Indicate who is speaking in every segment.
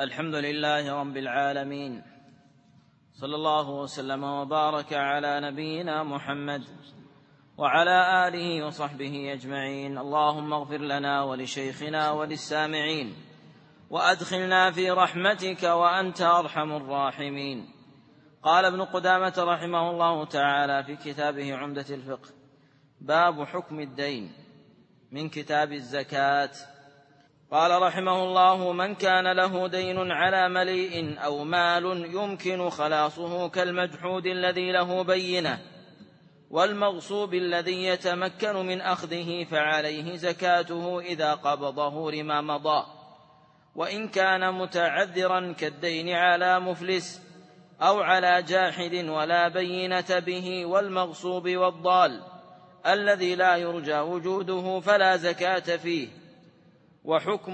Speaker 1: الحمد لله رب العالمين، صلى الله وسلم وبارك على نبينا محمد وعلى آله وصحبه أجمعين. اللهم اغفر لنا ولشيخنا وللسامعين وأدخلنا في رحمتك وأنت أرحم الراحمين. قال ابن قدامة رحمه الله تعالى في كتابه عمدة الفقه: باب حكم الدين، من كتاب الزكاة. قال رحمه الله: من كان له دين على مليء أو مال يمكن خلاصه كالمجحود الذي له بينة والمغصوب الذي يتمكن من أخذه فعليه زكاته إذا قبضه لما مضى، وإن كان متعذرا كالدين على مفلس أو على جاحد ولا بينة به والمغصوب والضال الذي لا يرجى وجوده فلا زكاة فيه. وحكم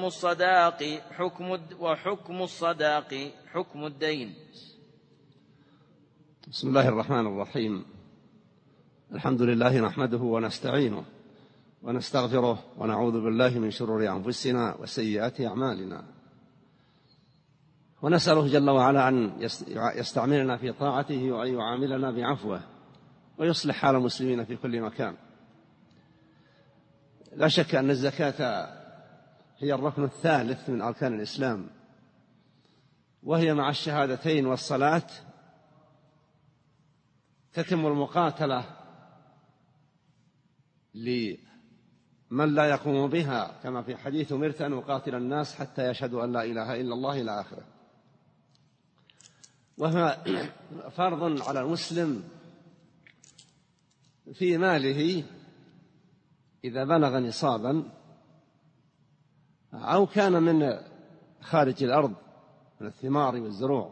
Speaker 1: الصداق حكم الدين.
Speaker 2: بسم الله الرحمن الرحيم. الحمد لله نحمده ونستعينه ونستغفره ونعوذ بالله من شرور أنفسنا وسيئات أعمالنا، ونسأله جل وعلا أن يستعملنا في طاعته وأن يعاملنا بعفوه ويصلح حال المسلمين في كل مكان. لا شك أن الزكاة هي الركن الثالث من أركان الإسلام، وهي مع الشهادتين والصلاة تتم المقاتلة لمن لا يقوم بها، كما في حديث أمرت أن أقاتل الناس حتى يشهدوا أن لا إله إلا الله إلى آخره. وهو فرض على المسلم في ماله إذا بلغ نصابا أو كان من خارج الأرض من الثمار والزروع،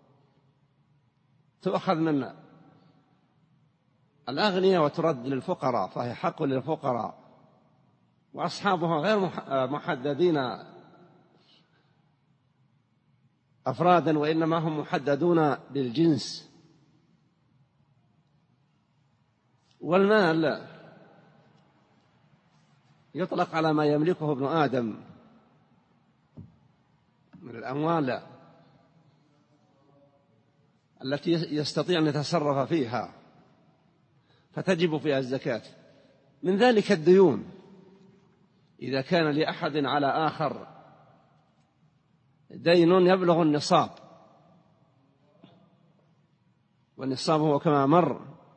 Speaker 2: تؤخذ من الأغنياء وترد للفقراء، فهي حق للفقراء، وأصحابها غير محددين أفرادا، وإنما هم محددون بالجنس. والمال يطلق على ما يملكه ابن آدم من الأموال التي يستطيع أن يتصرف فيها، فتجب فيها الزكاة. من ذلك الديون، إذا كان لأحد على آخر دين يبلغ النصاب، والنصاب هو كما مر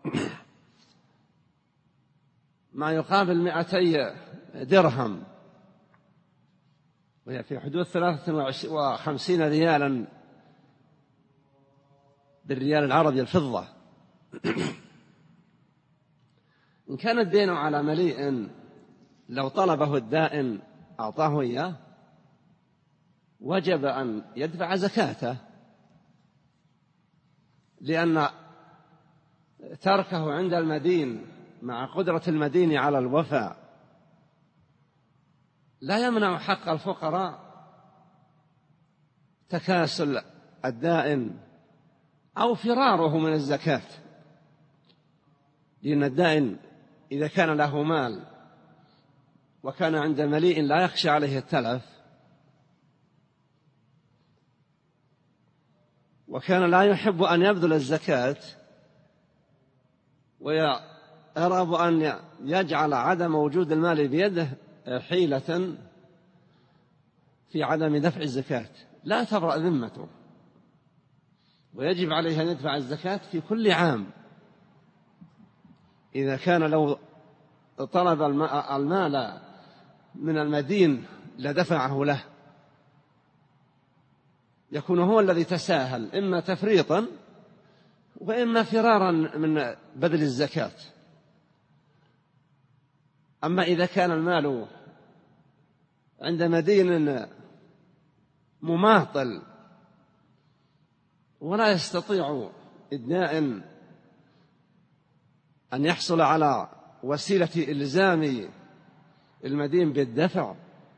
Speaker 2: ما يقابل 200 درهم، وهي في حدود 53 ريالا بالريال العربي الفضة. إن كان الدين على مليء لو طلبه الدائن أعطاه إياه وجب أن يدفع زكاته، لأن تركه عند المدين مع قدرة المدين على الوفاء لا يمنع حق الفقراء تكاسل الدائن أو فراره من الزكاة، لأن الدائن إذا كان له مال وكان عند مليء لا يخشى عليه التلف، وكان لا يحب أن يبذل الزكاة ويرغب أن يجعل عدم وجود المال بيده حيلة في عدم دفع الزكاة، لا تبرأ ذمته، ويجب عليه أن يدفع الزكاة في كل عام. إذا كان لو طلب المال من المدين لدفعه له، يكون هو الذي تساهل، إما تفريطا وإما فرارا من بذل الزكاة. أما إذا كان المال عند مدين مماطل ولا يستطيع الدائن أن يحصل على وسيلة إلزام المدين بالدفع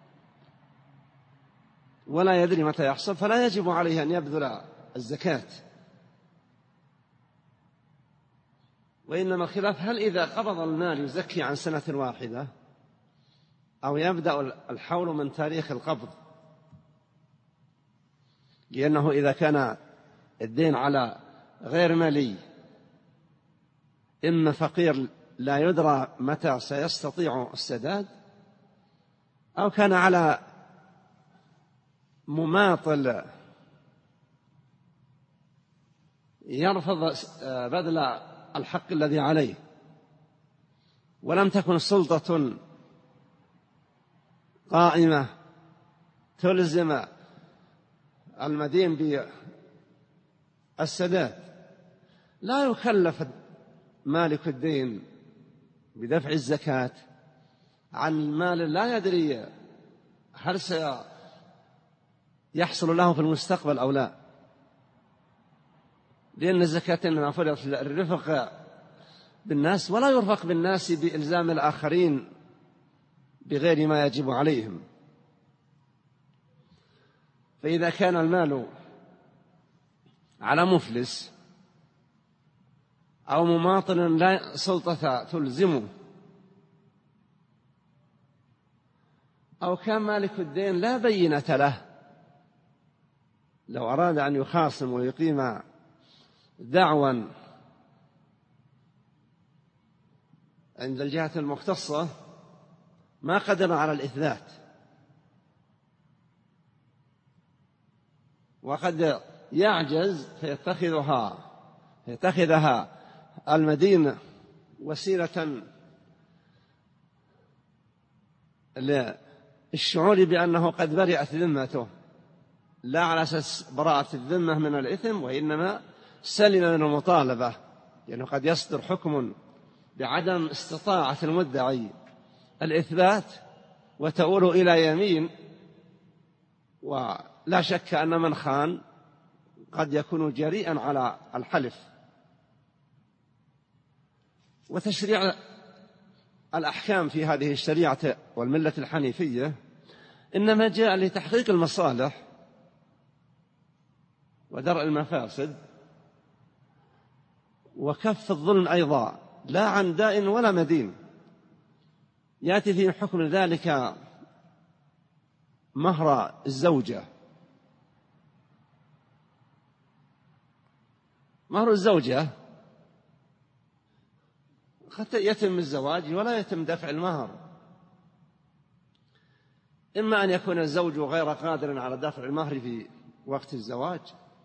Speaker 2: ولا يدري متى يحصل، فلا يجب عليه أن يبذل الزكاة. وإنما الخلاف هل إذا قبض المال يزكي عن سنة واحدة أو يبدأ الحول من تاريخ القبض. لأنه إذا كان الدين على غير مالي، إما فقير لا يدرى متى سيستطيع السداد، أو كان على مماطل يرفض بذل الحق الذي عليه، ولم تكن سلطة قائمة تلزم المدين بالسداد، لا يكلف مالك الدين بدفع الزكاة عن المال لا يدري هل سيحصل له في المستقبل أو لا، لأن الزكاة إنما فرضت الرفق بالناس، ولا يرفق بالناس بإلزام الآخرين بغير ما يجب عليهم. فإذا كان المال على مفلس أو مماطل لا سلطة تلزمه، أو كان مالك الدين لا بينة له، لو أراد أن يخاصم ويقيم دعوى عند الجهة المختصة ما قدر على الإثبات، وقد يعجز فيتخذها المدين وسيلة للشعور بأنه قد برئت ذمته، لا على أساس براءة الذمة من الإثم، وإنما سلم من المطالبة، لأنه قد يصدر حكم بعدم استطاعة المدعي الإثبات وتؤول إلى يمين، ولا شك أن من خان قد يكون جريئا على الحلف. وتشريع الأحكام في هذه الشريعة والملة الحنيفية إنما جاء لتحقيق المصالح ودرء المفاسد وكف الظلم أيضا، لا عن دائن ولا مدين. يأتي في حكم ذلك مهر الزوجة. مهر الزوجة قد يتم الزواج ولا يتم دفع المهر، إما أن يكون الزوج غير قادر على دفع المهر في وقت الزواج،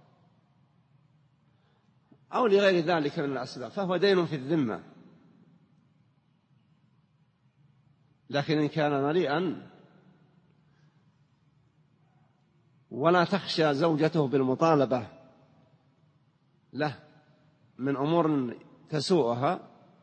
Speaker 2: أو لغير ذلك من الأسباب، فهو دين في الذمة. لكن إن كان مليئا ولا تخشى زوجته بالمطالبة له من أمور تسوءها،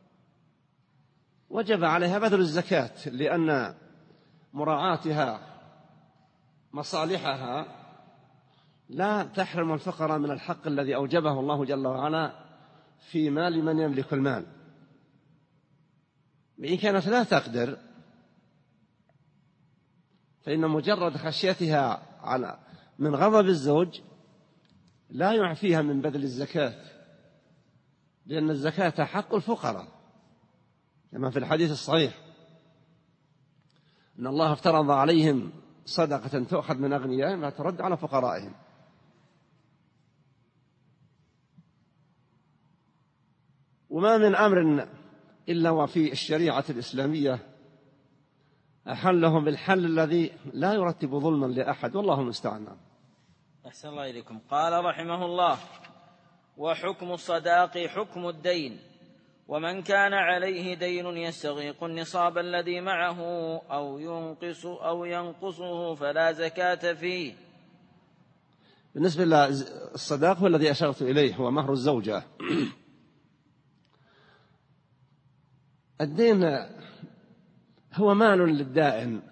Speaker 2: وجب عليها بذل الزكاة، لأن مراعاتها مصالحها لا تحرم الفقراء من الحق الذي أوجبه الله جل وعلا في مال من يملك المال. وإن كانت لا تقدر فإن مجرد خشيتها من غضب الزوج لا يعفيها من بذل الزكاة، لأن الزكاة حق الفقراء كما في الحديث الصحيح أن الله افترض عليهم صدقة تؤخذ من أغنيائهم لا ترد على فقرائهم. وما من أمر إلا وفي الشريعة الإسلامية أحلهم بالحل الذي لا يرتب ظلما لأحد، والله المستعان.
Speaker 1: أحسن الله إليكم. قال رحمه الله: وحكم الصداق حكم الدين، ومن كان عليه دين يستغيق النصاب الذي معه أو ينقصه فلا زكاة فيه.
Speaker 2: بالنسبة للصداق هو الذي أشرت إليه، هو مهر الزوجة. الدين هو مال للدائن،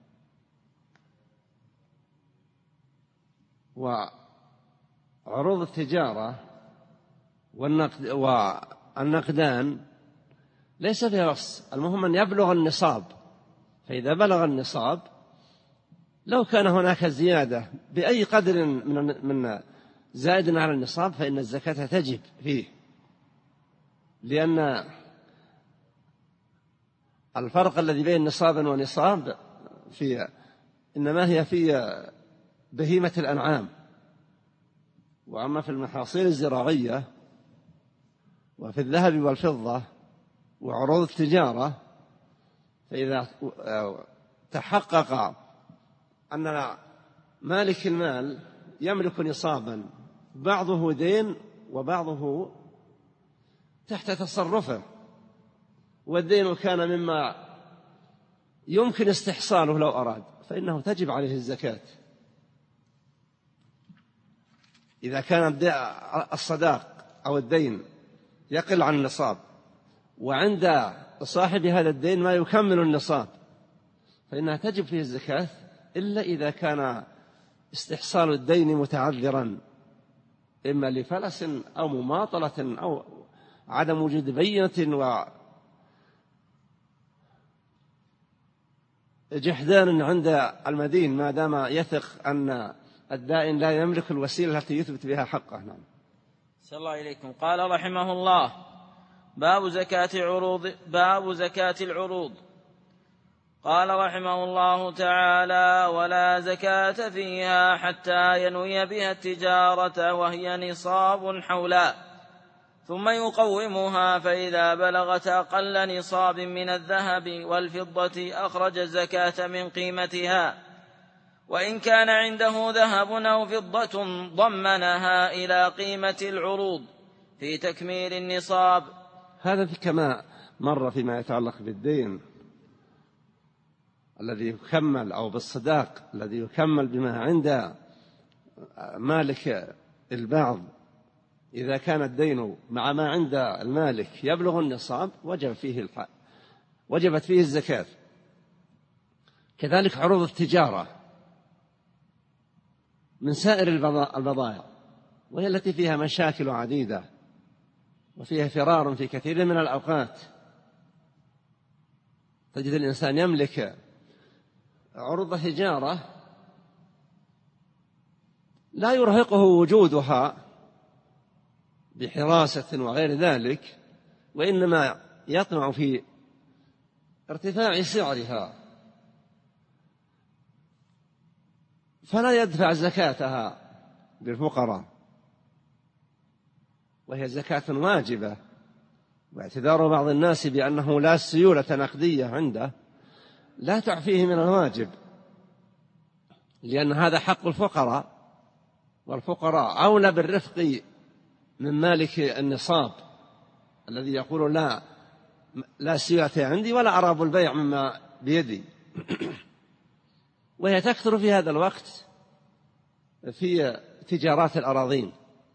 Speaker 2: وعروض التجارة والنقدان ليس فيها نص، المهم أن يبلغ النصاب، فإذا بلغ النصاب لو كان هناك زيادة بأي قدر من زائد على النصاب فإن الزكاة تجب فيه، لأن الفرق الذي بين نصاب ونصاب إنما هي في بهيمة الأنعام، وأما في المحاصيل الزراعية وفي الذهب والفضة وعروض التجارة، فإذا تحقق أن مالك المال يملك نصابا بعضه دين وبعضه تحت تصرفه، والدين كان مما يمكن استحصاله لو أراد، فإنه تجب عليه الزكاة. إذا كان الصداق أو الدين يقل عن النصاب وعند صاحب هذا الدين ما يكمل النصاب، فإنها تجب فيه الزكاة، إلا إذا كان استحصال الدين متعذرا، إما لفلس أو مماطلة أو عدم وجود بينة وجحدان عند المدين، ما دام يثق أن الدائن لا يملك الوسيلة التي يثبت بها حقه. نعم.
Speaker 1: صلى الله عليكم. قال رحمه الله: باب زكاة العروض. قال رحمه الله تعالى: ولا زكاة فيها حتى ينوي بها التجارة وهي نصاب حولا، ثم يقومها، فإذا بلغت أقل نصاب من الذهب والفضة أخرج الزكاة من قيمتها، وإن كان عنده ذهب أو فضة ضمنها إلى قيمة العروض في تكميل النصاب.
Speaker 2: هذا كما مر فيما يتعلق بالدين الذي يكمل، أو بالصداق الذي يكمل بما عند مالك البعض. إذا كان الدين مع ما عند المالك يبلغ النصاب وجبت فيه الزكاة. كذلك عروض التجارة من سائر البضائع، وهي التي فيها مشاكل عديدة وفيها فرار في كثير من الأوقات. تجد الإنسان يملك عروض تجارة لا يرهقه وجودها بحراسة وغير ذلك، وإنما يطمع في ارتفاع سعرها، فلا يدفع زكاتها للفقراء، وهي زكاة واجبة. واعتذار بعض الناس بأنه لا سيولة نقدية عنده لا تعفيه من الواجب، لأن هذا حق الفقراء، والفقراء أولى بالرفق من مالك النصاب الذي يقول لا سيولة عندي ولا أراب البيع مما بيدي. وهي تكثر في هذا الوقت في تجارات الأراضين.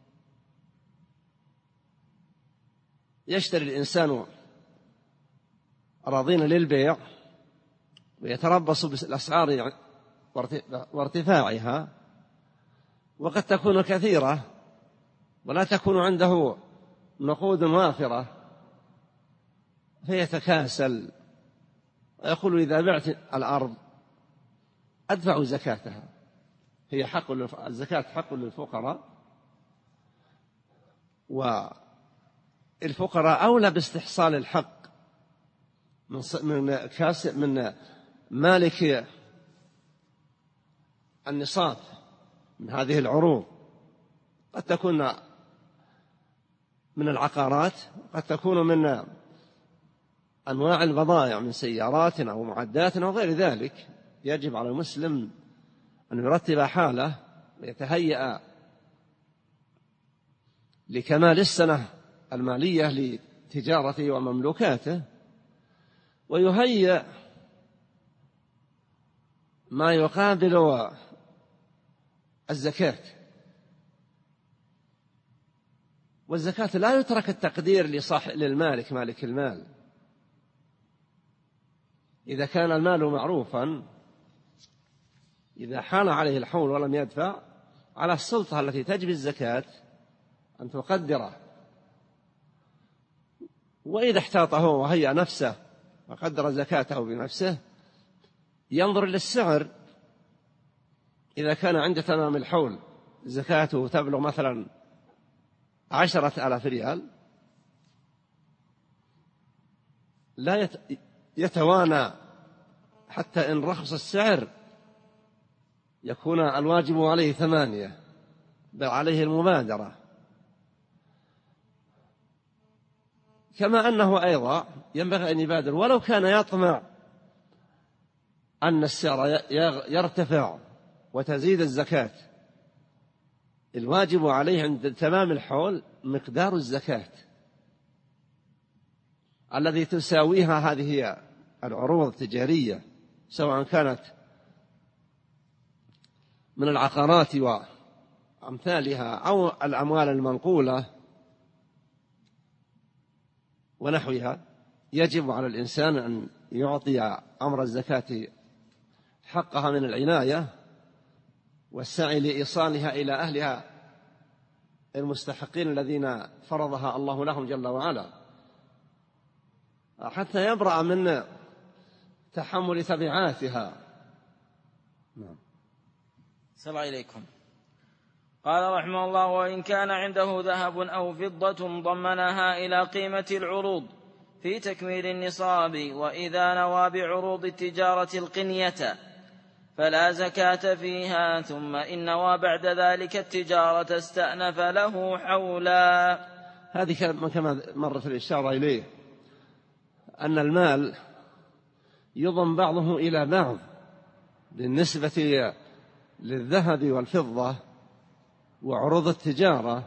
Speaker 2: يشتري الإنسان أراضين للبيع ويتربص بالأسعار وارتفاعها، وقد تكون كثيرة ولا تكون عنده نقود وافرة، فيتكاسل ويقول: إذا بعت الأرض أدفع زكاتها. هي الزكاة حق للفقراء، والفقراء أولى باستحصال الحق من مالك النصاب من هذه العروض. قد تكون من العقارات، قد تكون من أنواع البضائع من سيارات أو معدات أو غير ذلك. يجب على المسلم أن يرتب حاله ويتهيأ لكمال السنة المالية لتجارته ومملوكاته، ويهيأ ما يقابل الزكاة. والزكاة لا يترك التقدير للمالك مالك المال. إذا كان المال معروفا، إذا حال عليه الحول ولم يدفع، على السلطة التي تجبي الزكاة أن تقدره. وإذا احتاطه وهيأ نفسه وقدر زكاته بنفسه، ينظر للسعر. إذا كان عند تمام الحول زكاته تبلغ مثلا 10,000 ريال، لا يتوانى حتى إن رخص السعر يكون الواجب عليه 8، بل عليه المبادرة. كما أنه أيضا ينبغي أن يبادر ولو كان يطمع أن السعر يرتفع وتزيد الزكاة. الواجب عليه عند تمام الحول مقدار الزكاة الذي تساويها هذه العروض التجارية، سواء كانت من العقارات وأمثالها أو الأموال المنقولة ونحوها. يجب على الإنسان أن يعطي أمر الزكاة حقها من العناية والسعي لإيصالها إلى أهلها المستحقين الذين فرضها الله لهم جل وعلا، حتى يبرأ من تحمل تبعاتها.
Speaker 1: نعم. السلام عليكم. قال رحمه الله: وإن كان عنده ذهب أو فضة ضمنها إلى قيمة العروض في تكميل النصاب، وإذا نوى بعروض التجارة القنية فلا زكاة فيها، ثم إن نوى بعد ذلك التجارة استأنف له حولا.
Speaker 2: هذه كما مرت الإشارة إليه أن المال يضم بعضه إلى بعض بالنسبة للذهب والفضة وعروض التجارة.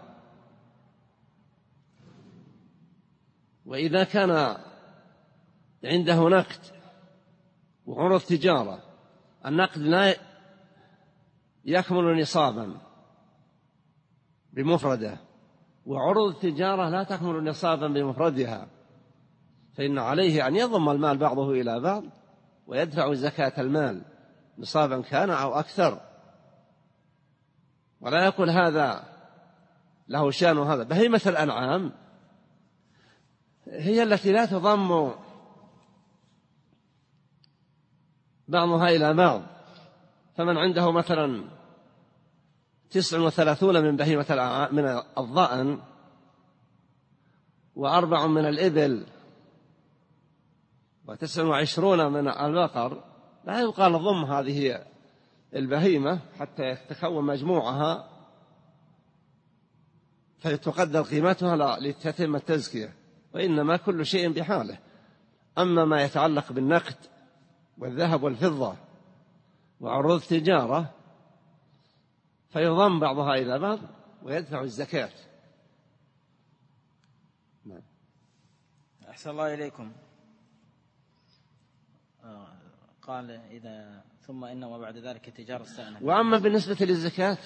Speaker 2: وإذا كان عنده نقد وعروض تجارة، النقد لا يكمل نصابا بمفرده، وعروض التجارة لا تكمل نصابا بمفردها، فإن عليه أن يضم المال بعضه إلى بعض ويدفع زكاة المال نصابا كان أو أكثر، ولا يقول هذا له شأن وهذا. بهيمة الأنعام هي التي لا تضم بعضها إلى بعض، فمن عنده مثلا 39 من بهيمة من الضأن و4 من الإبل و29 من البقر، لا يقال ضم هذه البهيمة حتى تتكون مجموعها فتقدر قيمتها لتتم التزكية، وإنما كل شيء بحاله. أما ما يتعلق بالنقد والذهب والفضة وعروض التجارة فيضم بعضها إلى بعض ويدفع الزكاة.
Speaker 1: نعم. أحسن الله إليكم. قال إذا ثم إنما بعد ذلك التجارة استأنف.
Speaker 2: وأما بالنسبة للزكاة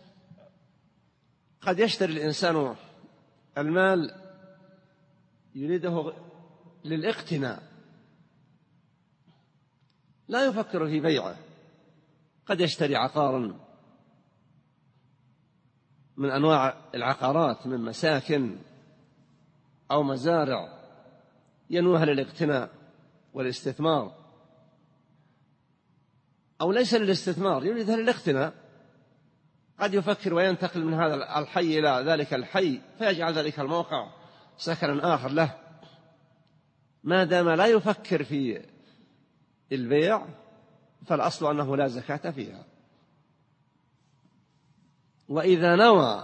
Speaker 2: قد يشتري الإنسان المال يريده للاقتناء، لا يفكر في بيعه. قد يشتري عقارا من أنواع العقارات من مساكن أو مزارع ينويها للاقتناء والاستثمار، أو ليس للاستثمار يريدها للاقتناء. قد يفكر وينتقل من هذا الحي إلى ذلك الحي فيجعل ذلك الموقع سكنا آخر له، ما دام لا يفكر في البيع فالأصل أنه لا زكاة فيها. وإذا نوى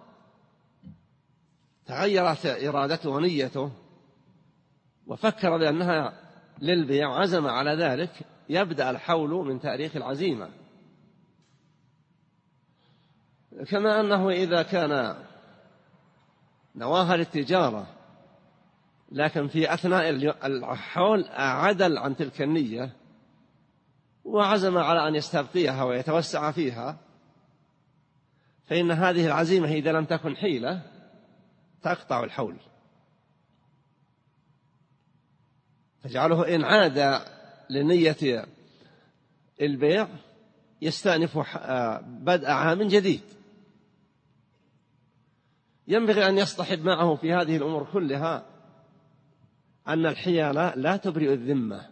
Speaker 2: تغيرت إرادته ونيته وفكر بأنها للبيع عزم على ذلك يبدأ الحول من تاريخ العزيمة. كما أنه إذا كان نواها للتجارة لكن في أثناء الحول عدل عن تلك النية وعزم على أن يستبقيها ويتوسع فيها، فإن هذه العزيمة إذا لم تكن حيلة تقطع الحول، تجعله إن عاد لنية البيع يستأنف بدء عام جديد. ينبغي أن يصطحب معه في هذه الأمور كلها أن الحيلة لا تبرئ الذمة،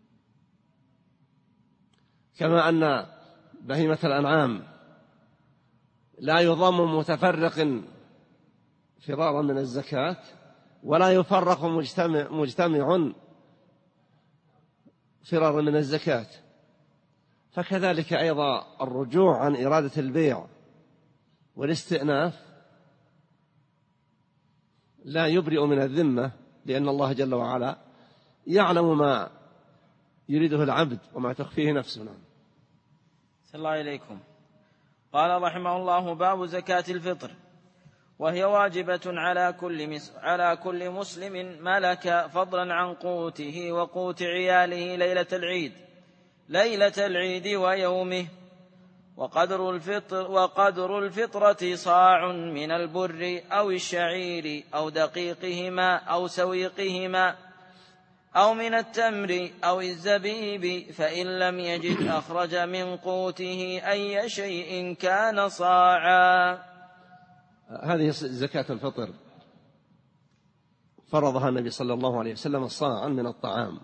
Speaker 2: كما أن بهيمة الأنعام لا يضم متفرق فرارا من الزكاة ولا يفرق مجتمع فرارا من الزكاة، فكذلك أيضا الرجوع عن إرادة البيع والاستئناف لا يبرئ من الذمة، لأن الله جل وعلا يعلم ما يريده العبد وما تخفيه نفسه.
Speaker 1: صلى الله إليكم. قال رحمه الله: باب زكاة الفطر، وهي واجبة على كل مسلم ملك، فضلا عن قوته وقوت عياله ليلة العيد ويومه. وقدر الفطرة صاع من البر أو الشعير أو دقيقهما أو سويقهما أو من التمر أو الزبيب، فإن لم يجد أخرج من قوته أي شيء كان صاعا.
Speaker 2: هذه زكاة الفطر فرضها النبي صلى الله عليه وسلم صاعا من الطعام،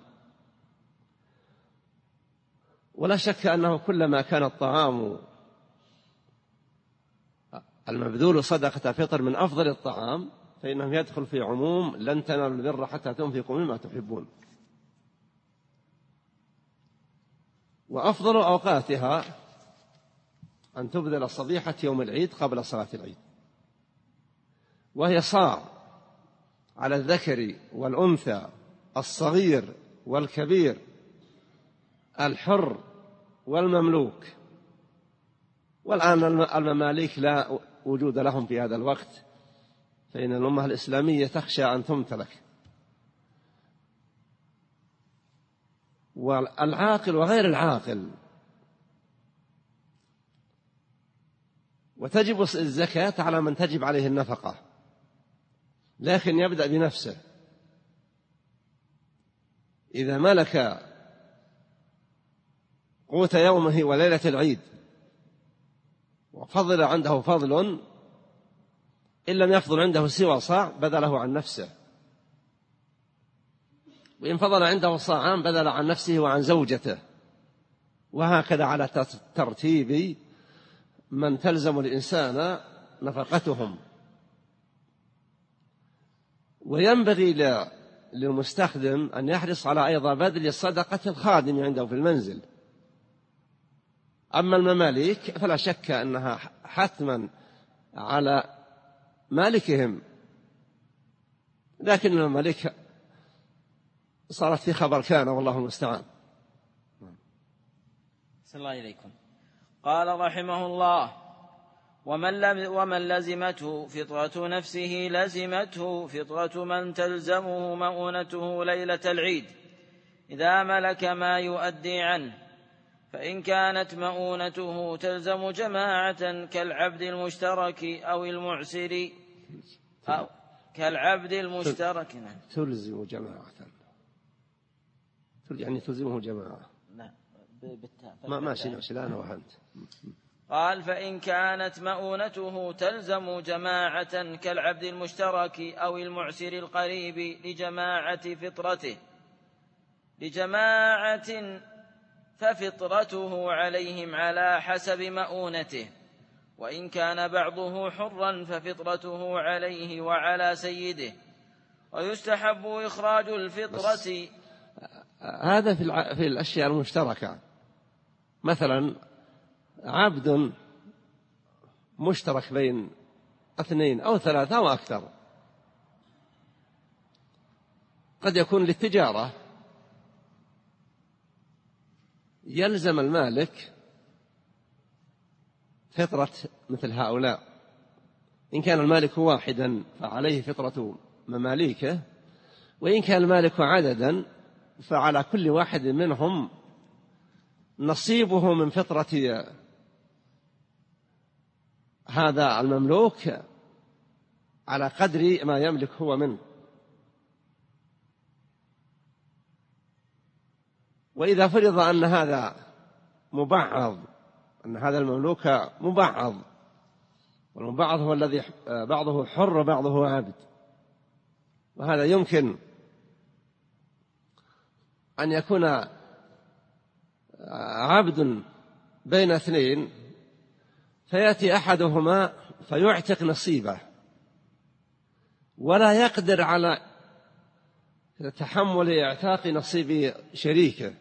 Speaker 2: ولا شك أنه كلما كان الطعام المبذول صدقة فطر من أفضل الطعام فإنه يدخل في عموم لن تنالوا البر حتى تنفقوا مما تحبون. وأفضل أوقاتها أن تبذل صبيحة يوم العيد قبل صلاة العيد، وهي صاع على الذكر والأنثى، الصغير والكبير، الحر والمملوك. والآن المماليك لا وجود لهم في هذا الوقت، فإن الأمة الإسلامية تخشى أن تمتلك. والعاقل وغير العاقل. وتجب الزكاة على من تجب عليه النفقة، لكن يبدأ بنفسه. إذا ملك قوت يومه وليلة العيد وفضل عنده فضل، إن لم يفضل عنده سوى صاع بذله عن نفسه، وإن فضل عنده صاعان بذل عن نفسه وعن زوجته، وهكذا على ترتيب من تلزم الإنسان نفقتهم. وينبغي للمستخدم أن يحرص على أيضا بذل صدقة الخادم عنده في المنزل. أما المماليك فلا شك أنها حتما على مالكهم، لكن المماليك صارت في خبر كان، والله المستعان.
Speaker 1: صلى الله إليكم. قال رحمه الله: ومن لزمته فطرة نفسه لزمته فطرة من تلزمه مؤونته ليلة العيد إذا ملك ما يؤدي عنه، فإن كانت مؤونته تلزم جماعة كالعبد المشترك أو المعسر أو كالعبد المشترك
Speaker 2: تلزم جماعة، يعني تلزمه جماعة.
Speaker 1: لا بالتاء
Speaker 2: ماشي لا أنا وأنت.
Speaker 1: قال: فإن كانت مؤونته تلزم جماعة كالعبد المشترك أو المعسر القريب لجماعة ففطرته عليهم على حسب مؤونته، وإن كان بعضه حرا ففطرته عليه وعلى سيده. ويستحب إخراج الفطرة.
Speaker 2: هذا في الأشياء المشتركة، مثلا عبد مشترك بين 2 أو 3 أو أكثر، قد يكون للتجارة، يلزم المالك فطرة مثل هؤلاء. إن كان المالك واحدا فعليه فطرة مماليكه، وإن كان المالك عددا فعلى كل واحد منهم نصيبه من فطرة هذا المملوك على قدر ما يملك هو منه. وإذا فرض أن هذا مبعض، أن هذا المملوك مبعض، والمبعض هو الذي بعضه حر وبعضه عبد، وهذا يمكن أن يكون عبد بين 2، فيأتي أحدهما فيعتق نصيبه ولا يقدر على تحمل اعتاق نصيب شريكه،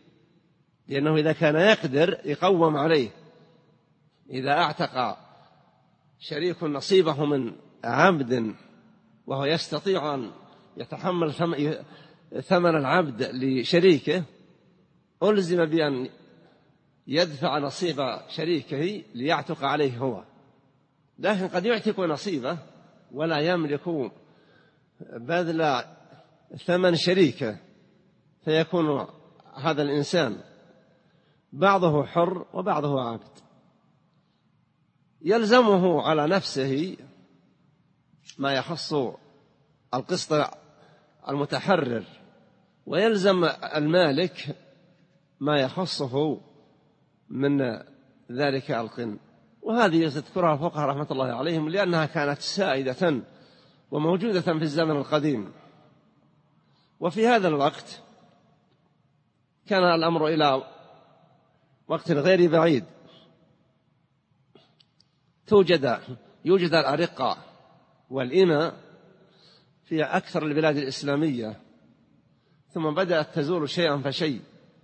Speaker 2: لأنه إذا كان يقدر يقوم عليه. إذا اعتق شريك نصيبه من عبد وهو يستطيع أن يتحمل ثمن العبد لشريكه، ألزم بأن يدفع نصيب شريكه ليعتق عليه هو. لكن قد يعتق نصيبه ولا يملك بذل ثمن شريكه، فيكون هذا الإنسان بعضه حر وبعضه عبد. يلزمه على نفسه ما يخص القسط المتحرر، ويلزم المالك ما يخصه من ذلك القن. وهذه تذكرها الفقهاء رحمة الله عليهم لأنها كانت سائدة وموجودة في الزمن القديم. وفي هذا الوقت كان الأمر إلى وقت غير بعيد يوجد الأرقة والإماء في أكثر البلاد الإسلامية، ثم بدأت تزول شيئا فشيء.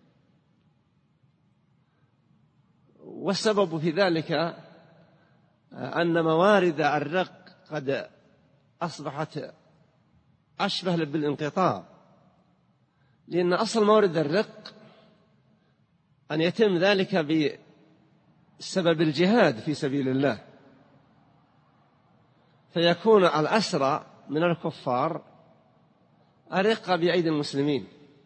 Speaker 2: والسبب في ذلك أن موارد الرق قد أصبحت أشبه بالانقطاع، لأن أصل مورد الرق أن يتم ذلك بسبب الجهاد في سبيل الله، فيكون الأسرى من الكفار أرقة بأيدي المسلمين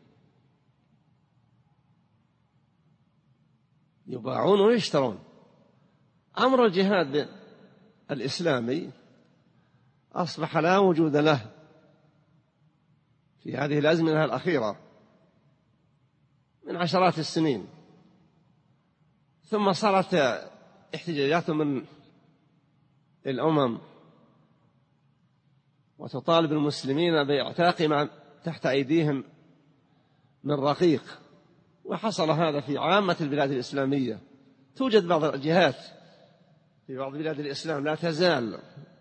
Speaker 2: يباعون ويشترون. أمر الجهاد الإسلامي أصبح لا وجود له في هذه الأزمنة الأخيرة من عشرات السنين، ثم صارت احتجاجات من الأمم وتطالب المسلمين بإعتاق ما تحت أيديهم من رقيق. وحصل هذا في عامة البلاد الإسلامية. توجد بعض الجهات في بعض بلاد الإسلام لا تزال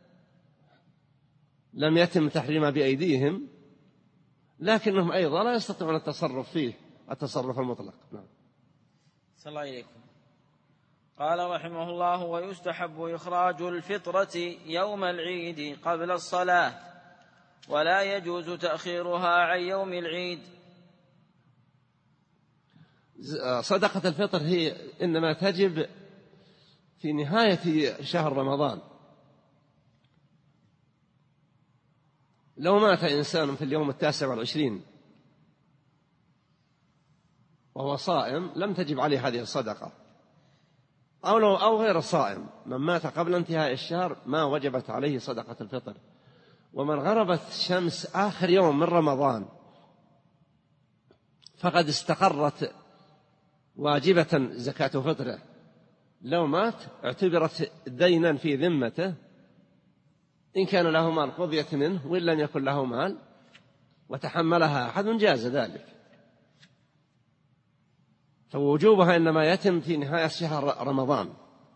Speaker 2: لم يتم تحريمها بأيديهم، لكنهم أيضا لا يستطيعون التصرف فيه التصرف المطلق. نعم.
Speaker 1: صلى الله عليكم. قال رحمه الله: ويستحب إخراج الفطرة يوم العيد قبل الصلاة، ولا يجوز تأخيرها عن يوم العيد.
Speaker 2: صدقة الفطر هي إنما تجب في نهاية شهر رمضان. لو مات إنسان في اليوم 29 وهو صائم لم تجب عليه هذه الصدقة، أو غير صائم، من مات قبل انتهاء الشهر ما وجبت عليه صدقة الفطر. ومن غربت شمس آخر يوم من رمضان فقد استقرت واجبة زكاة فطره. لو مات اعتبرت دينا في ذمته، إن كان له مال قضيت منه، وإن لم يكن له مال وتحملها أحد جاز ذلك. فوجوبها إنما يتم في نهاية شهر رمضان.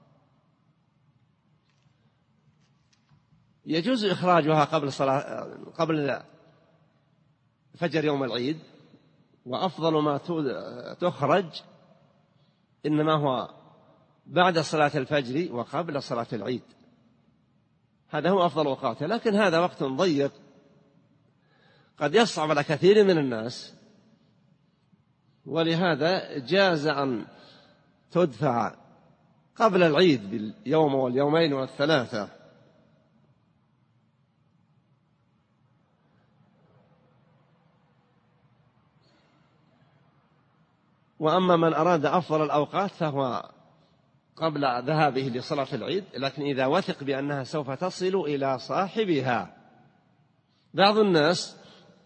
Speaker 2: يجوز إخراجها قبل فجر يوم العيد، وأفضل ما تخرج إنما هو بعد صلاة الفجر وقبل صلاة العيد، هذا هو أفضل أوقاته. لكن هذا وقت ضيق قد يصعب على كثير من الناس، ولهذا جاز أن تدفع قبل العيد باليوم واليومين والثلاثة. وأما من أراد أفضل الأوقات فهو قبل ذهابه لصلاة العيد، لكن إذا وثق بأنها سوف تصل إلى صاحبها. بعض الناس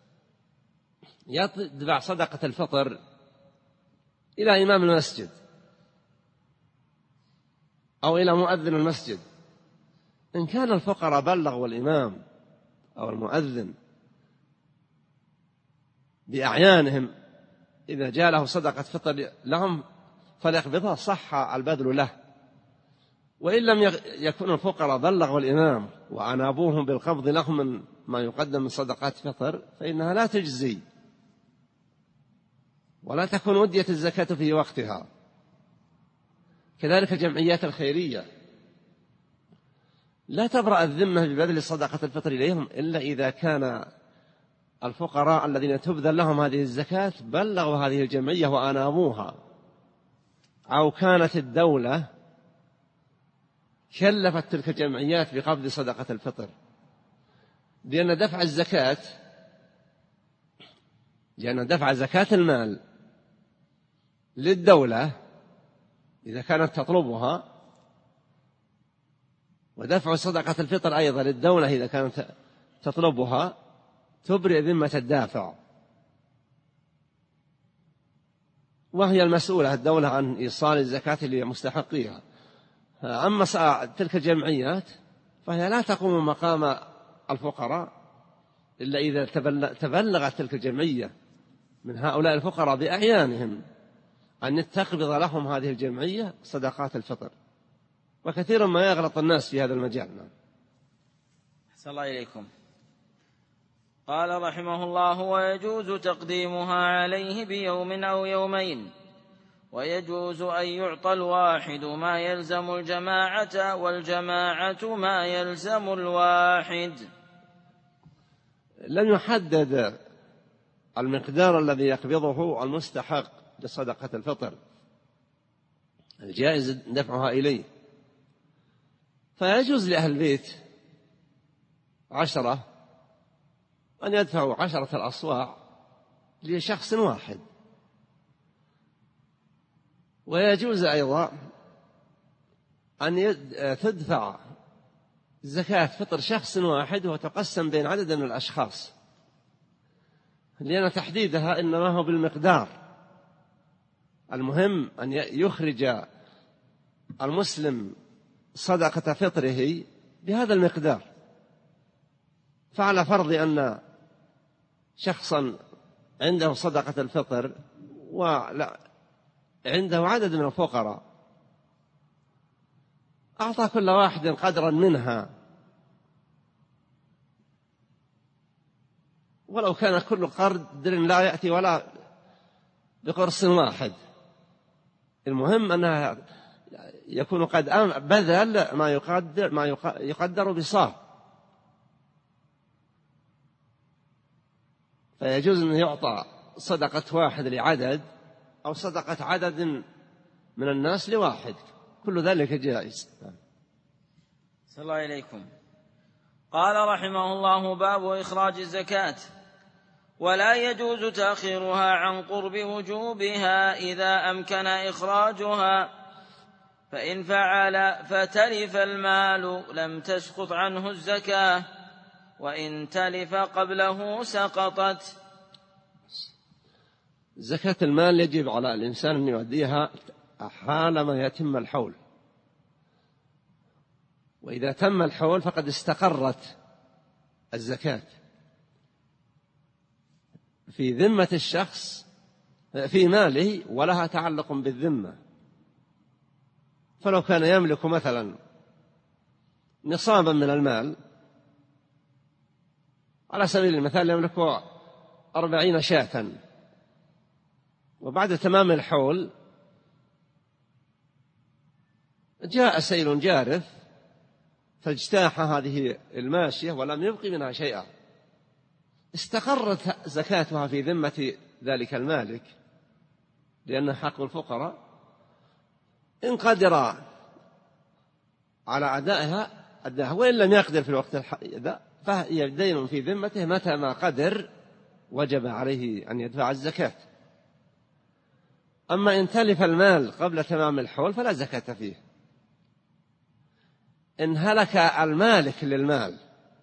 Speaker 2: يدفع صدقة الفطر إلى إمام المسجد أو إلى مؤذن المسجد. إن كان الفقراء بلغوا الإمام أو المؤذن بأعيانهم إذا جاء له صدقة فطر لهم فليقبضها، صح البذل له. وإن لم يكن الفقراء بلغوا الإمام وأنابوهم بالقبض لهم من ما يقدم من صدقات فطر فإنها لا تجزي ولا تكون ودية الزكاة في وقتها. كذلك الجمعيات الخيرية لا تبرأ الذمة ببذل صدقة الفطر إليهم إلا إذا كان الفقراء الذين تبذل لهم هذه الزكاة بلغوا هذه الجمعية وأنابوها، أو كانت الدولة كلفت تلك الجمعيات بقبض صدقة الفطر، لأن دفع زكاة المال للدولة إذا كانت تطلبها، ودفع صدقة الفطر أيضا للدولة إذا كانت تطلبها، تبرئ ذمة الدافع، وهي المسؤولة الدولة عن إيصال الزكاة لمستحقيها. أما تلك الجمعيات فهي لا تقوم مقام الفقراء إلا إذا تبلغت تلك الجمعية من هؤلاء الفقراء بأعيانهم أن تقبض لهم هذه الجمعية صدقات الفطر، وكثيرا ما يغلط الناس في هذا المجال.
Speaker 1: أحسن الله إليكم. قال رحمه الله: ويجوز تقديمها عليه بيوم أو يومين، ويجوز أن يعطى الواحد ما يلزم الجماعة والجماعة ما يلزم الواحد.
Speaker 2: لم يحدد المقدار الذي يقبضه المستحق لصدقة الفطر الجائز دفعها إليه، فيجوز لأهل البيت 10 أن يدفعوا 10 الأصواع لشخص واحد، ويجوز أيضا أن تدفع زكاة فطر شخص واحد وتقسم بين عدد من الأشخاص، لأن تحديدها إنما هو بالمقدار. المهم أن يخرج المسلم صدقة فطره بهذا المقدار. فعلى فرض أن شخصا عنده صدقة الفطر وعنده عدد من الفقراء، أعطى كل واحد قدرا منها، ولو كان كل قدر لا يأتي ولا بقرص واحد، المهم أنها يكون قد بذل ما يقدر بصاع. فيجوز أن يعطى صدقة واحد لعدد، أو صدقة عدد من الناس لواحد، كل ذلك جائز.
Speaker 1: صلى الله إليكم. قال رحمه الله: باب إخراج الزكاة. ولا يجوز تأخيرها عن قرب وجوبها إذا أمكن إخراجها، فإن فعل فتلف المال لم تسقط عنه الزكاة، وإن تلف قبله سقطت.
Speaker 2: زكاة المال يجب على الإنسان أن يؤديها حالما يتم الحول، وإذا تم الحول فقد استقرت الزكاة في ذمة الشخص في ماله، ولها تعلق بالذمة. فلو كان يملك مثلا نصابا من المال، على سبيل المثال يملك 40 شاة، وبعد تمام الحول جاء سيل جارف فاجتاح هذه الماشية ولم يبق منها شيئا، استقرت زكاتها في ذمة ذلك المالك، لأنه حق الفقراء. إن قدر على أدائها أداها، وإن لم يقدر في الوقت فهي دين في ذمته، متى ما قدر وجب عليه أن يدفع الزكاة. أما إن تلف المال قبل تمام الحول فلا زكاة فيه. إن هلك المالك للمال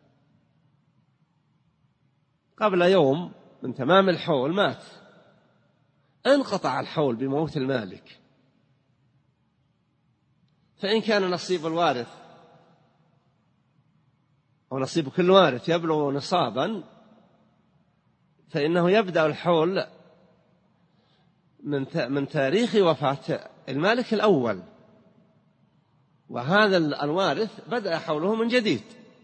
Speaker 2: قبل يوم من تمام الحول، مات، انقطع الحول بموت المالك، فإن كان نصيب الوارث أو نصيب كل وارث يبلغ نصابا، فإنه يبدأ الحول من تاريخ وفاة المالك الأول، وهذا الوارث بدأ حوله من جديد.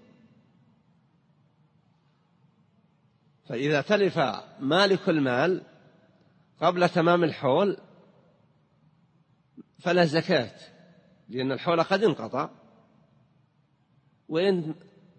Speaker 2: فإذا تلف مالك المال قبل تمام الحول فلا زكاة، لأن الحول قد انقطع. وإن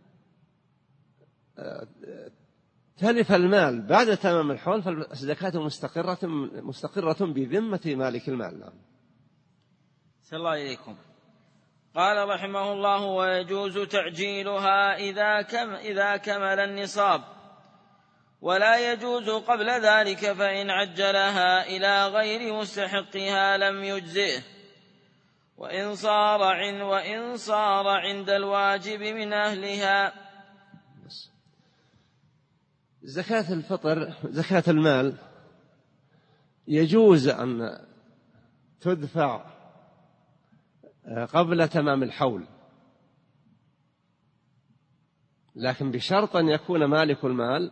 Speaker 2: تلف المال بعد تمام الحول فالزكاة مستقرة بذمة مالك المال. نعم.
Speaker 1: صلى الله عليكم. قال رحمه الله: ويجوز تعجيلها إذا كمل النصاب، ولا يجوز قبل ذلك، فإن عجلها إلى غير مستحقها لم يجزئه، وإن صار عند الواجب من أهلها.
Speaker 2: زكاة الفطر، زكاة المال، يجوز أن تدفع قبل تمام الحول، لكن بشرط أن يكون مالك المال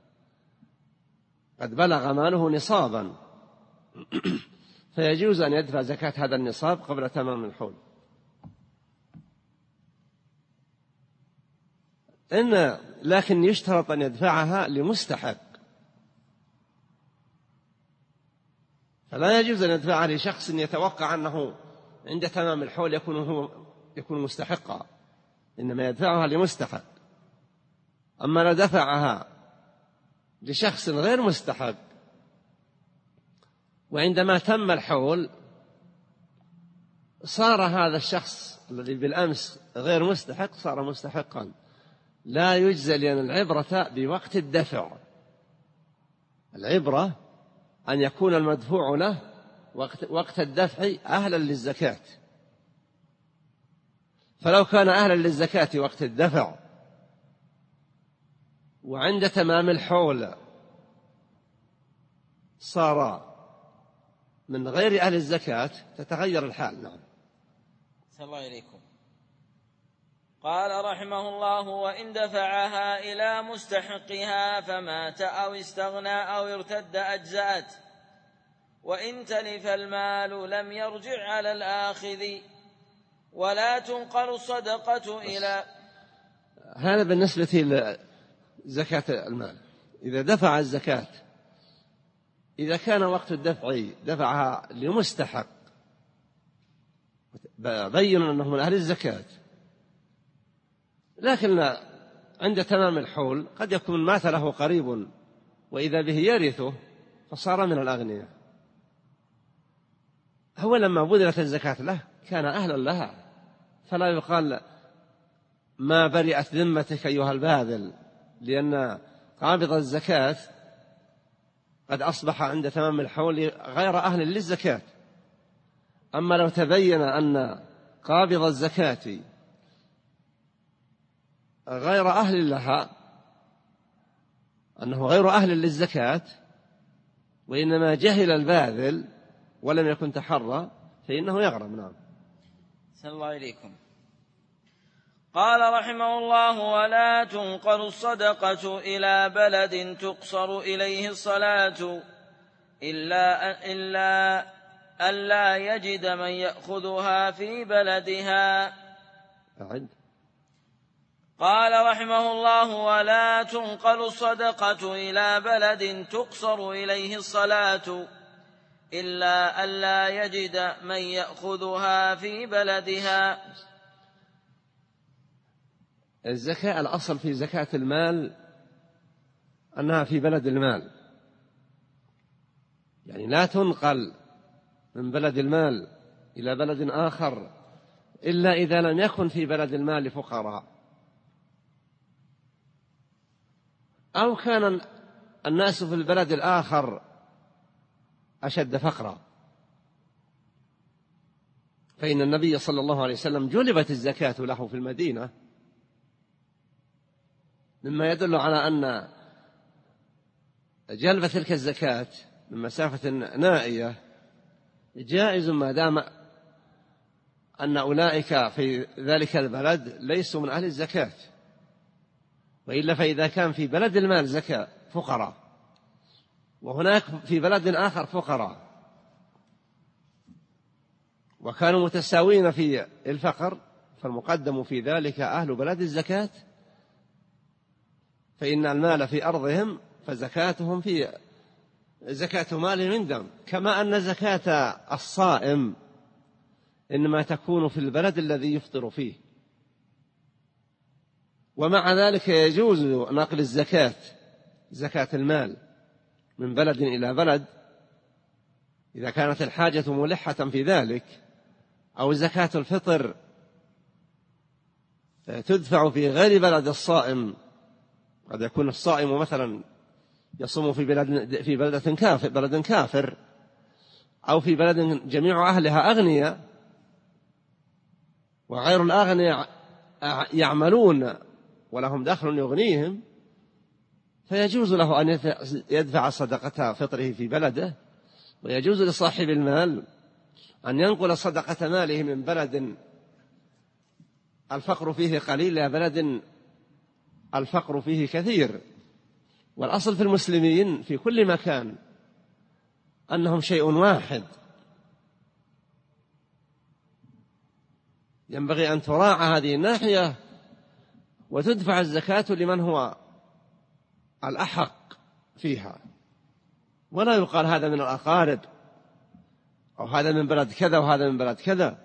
Speaker 2: قد بلغ ماله نصابا، فيجوز أن يدفع زكاة هذا النصاب قبل تمام الحول. لكن يشترط أن يدفعها لمستحق، فلا يجوز أن يدفعها لشخص يتوقع أنه عند تمام الحول يكون مستحقا، إنما يدفعها لمستحق. أما لو دفعها لشخص غير مستحق وعندما تم الحول صار هذا الشخص الذي بالأمس غير مستحق صار مستحقا، لا يجزى، لأن العبرة بوقت الدفع. العبرة أن يكون المدفوع له وقت الدفع أهلا للزكاة، فلو كان أهلا للزكاة وقت الدفع وعند تمام الحول صار من غير أهل الزكاة تتغير الحال. نعم.
Speaker 1: صلى الله عليكم. قال رحمه الله: وإن دفعها إلى مستحقها فمات أو استغنى أو ارتد أجزأت، وإن تلف المال لم يرجع على الآخذ، ولا تنقل الصدقة إلى.
Speaker 2: هذا بالنسبة لزكاة المال. إذا دفع الزكاة، إذا كان وقت الدفع دفعها لمستحق بين أنه من أهل الزكاة، لكن عند تمام الحول قد يكون مات له قريب وإذا به يرثه فصار من الأغنياء، هو لما بذلت الزكاة له كان أهلا لها، فلا يقال ما برئت ذمتك أيها الباذل، لأن قابض الزكاة قد أصبح عند تمام الحول غير أهل للزكاة. أما لو تبين أن قابض الزكاة غير أهل لها، أنه غير أهل للزكاة وإنما جهل الباذل ولم يكن تحرى، فإنه يغرم. نعم.
Speaker 1: صلى الله عليكم. قال رحمه الله: ولا تنقل الصدقة إلى بلد تقصر إليه الصلاة إلا ألا يجد من يأخذها في بلدها. قال رحمه الله: ولا تنقل الصدقة إلى بلد تقصر إليه الصلاة إلا ألا يجد من يأخذها في بلدها.
Speaker 2: الزكاة الأصل في زكاة المال أنها في بلد المال، يعني لا تنقل من بلد المال إلى بلد آخر إلا إذا لم يكن في بلد المال فقراء، أو كان الناس في البلد الآخر أشد فقرا، فإن النبي صلى الله عليه وسلم جلبت الزكاة له في المدينة، مما يدل على أن جلب تلك الزكاة من مسافة نائية جائز ما دام أن أولئك في ذلك البلد ليسوا من أهل الزكاة، وإلا فإذا كان في بلد المال زكاة فقراء وهناك في بلد آخر فقراء وكانوا متساوين في الفقر، فالمقدم في ذلك أهل بلد الزكاة، فإن المال في أرضهم فزكاتهم في زكاة مالهم عندهم، كما أن زكاة الصائم إنما تكون في البلد الذي يفطر فيه، ومع ذلك يجوز نقل الزكاة، زكاة المال، من بلد إلى بلد إذا كانت الحاجة ملحة في ذلك، أو زكاة الفطر تدفع في غير بلد الصائم. قد يكون الصائم مثلا يصوم في بلد كافر، أو في بلد جميع أهلها أغنياء وغير الأغنياء يعملون ولهم دخل يغنيهم، فيجوز له أن يدفع صدقة فطره في بلده، ويجوز لصاحب المال أن ينقل صدقة ماله من بلد الفقر فيه قليل إلى بلد الفقر فيه كثير. والأصل في المسلمين في كل مكان أنهم شيء واحد، ينبغي أن تراعى هذه الناحية وتدفع الزكاة لمن هو الأحق فيها، ولا يقال هذا من الأقارب أو هذا من بلد كذا وهذا من بلد كذا.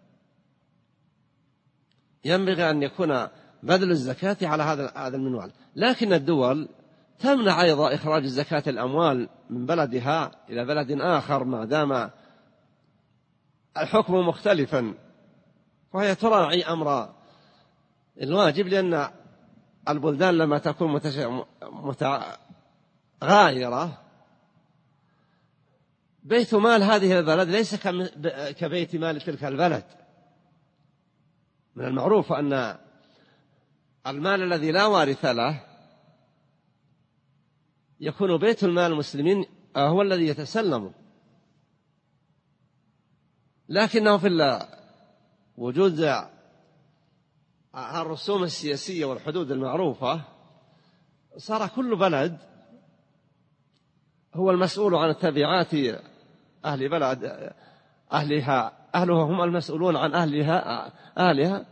Speaker 2: ينبغي أن يكون بذل الزكاة على هذا المنوال. لكن الدول تمنع أيضا إخراج زكاة الأموال من بلدها إلى بلد آخر ما دام الحكم مختلفا، وهي تراعي أمر الواجب، لأن البلدان لما تكون متغايرة بيت مال هذه البلد ليس كبيت مال تلك البلد. من المعروف أن المال الذي لا وارث له يكون بيت المال المسلمين هو الذي يتسلمه، لكنه في وجود الرسوم السياسية والحدود المعروفة صار كل بلد هو المسؤول عن التبعات أهل بلد أهلها، أهلها هم المسؤولون عن أهلها،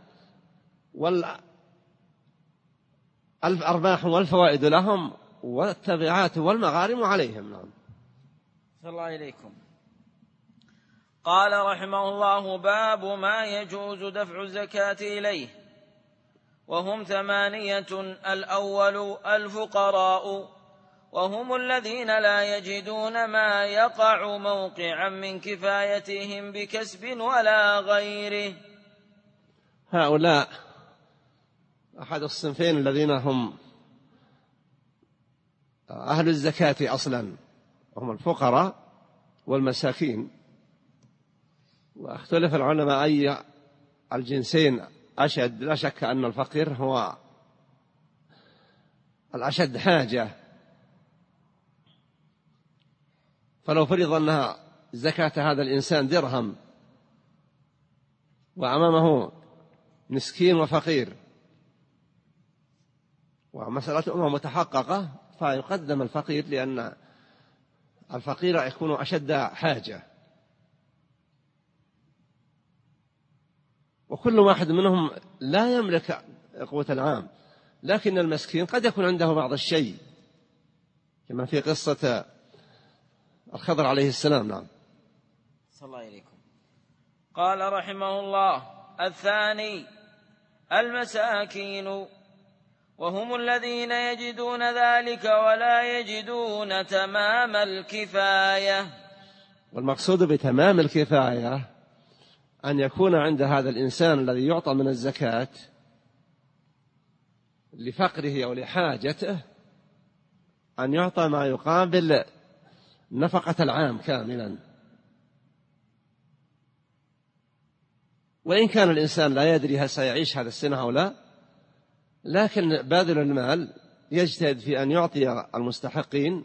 Speaker 2: والأرباح والفوائد لهم، والتبعات والمغارم عليهم. نعم.
Speaker 1: صلى الله عليكم. قال رحمه الله: باب ما يجوز دفع الزكاة إليه، وهم 8: الأول الفقراء، وهم الذين لا يجدون ما يقع موقعا من كفايتهم بكسب ولا غيره.
Speaker 2: هؤلاء أحد الصنفين الذين هم أهل الزكاة أصلا، وهم الفقراء والمساكين. واختلف العلماء أي الجنسين أشد. لا شك أن الفقير هو الأشد حاجة، فلو فرض أنها زكاة هذا الإنسان درهم وأمامه مسكين وفقير ومسألته متحققة، فيقدم الفقير، لأن الفقير يكون أشد حاجة، وكل واحد منهم لا يملك قوت العام، لكن المسكين قد يكون عنده بعض الشيء، كما في قصة الخضر عليه السلام. نعم.
Speaker 1: صلى الله عليكم. قال رحمه الله: الثاني المساكين، وهم الذين يجدون ذلك ولا يجدون تمام الكفاية.
Speaker 2: والمقصود بتمام الكفاية أن يكون عند هذا الإنسان الذي يعطى من الزكاة لفقره أو لحاجته أن يعطى ما يقابل نفقة العام كاملا. وإن كان الإنسان لا يدري هل سيعيش هذا السنة أو لا، لكن باذل المال يجتهد في أن يعطي المستحقين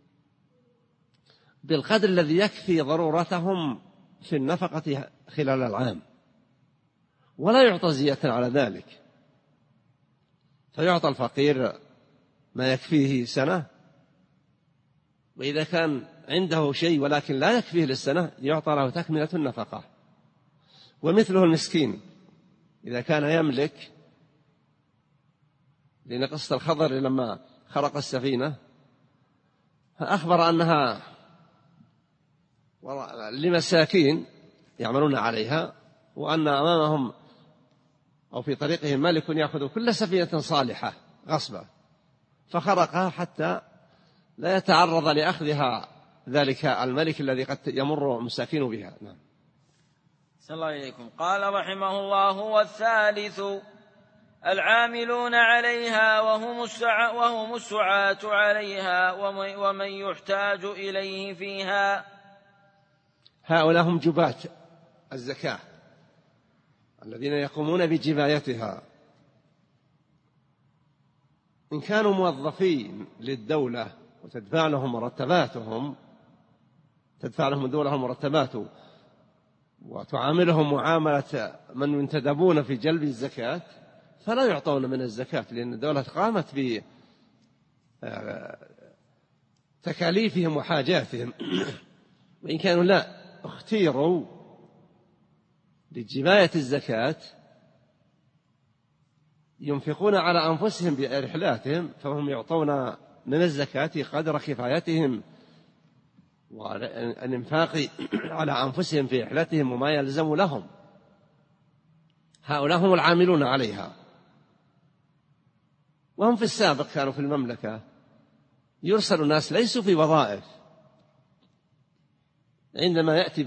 Speaker 2: بالقدر الذي يكفي ضرورتهم في النفقة خلال العام، ولا يعطى زيادة على ذلك. فيعطى الفقير ما يكفيه سنة، وإذا كان عنده شيء ولكن لا يكفيه للسنة يعطى له تكملة النفقة. ومثله المسكين إذا كان يملك، لأن قصة الخضر لما خرق السفينة أخبر أنها لمساكين يعملون عليها، وأن أمامهم أو في طريقهم ملك يأخذ كل سفينة صالحة غصبا فخرقها حتى لا يتعرض لأخذها ذلك الملك الذي قد يمر مساكين بها. نعم.
Speaker 1: صلى الله عليكم. قال رحمه الله: والثالث العاملون عليها وهم السعاة عليها ومن يحتاج إليه فيها.
Speaker 2: هؤلاء هم جباة الزكاة الذين يقومون بجبايتها، إن كانوا موظفين للدولة وتدفع لهم مرتباتهم، تدفع لهم الدولة مرتبات وتعاملهم معاملة من ينتدبون في جلب الزكاة، فلا يعطون من الزكاة، لأن الدولة قامت بتكاليفهم وحاجاتهم. وإن كانوا لا اختيروا لجباية الزكاة ينفقون على أنفسهم برحلاتهم، فهم يعطون من الزكاة قدر كفايتهم والإنفاق على أنفسهم في رحلتهم وما يلزم لهم. هؤلاء هم العاملون عليها. وهم في السابق كانوا في المملكة يرسل ناس ليسوا في وظائف، عندما يأتي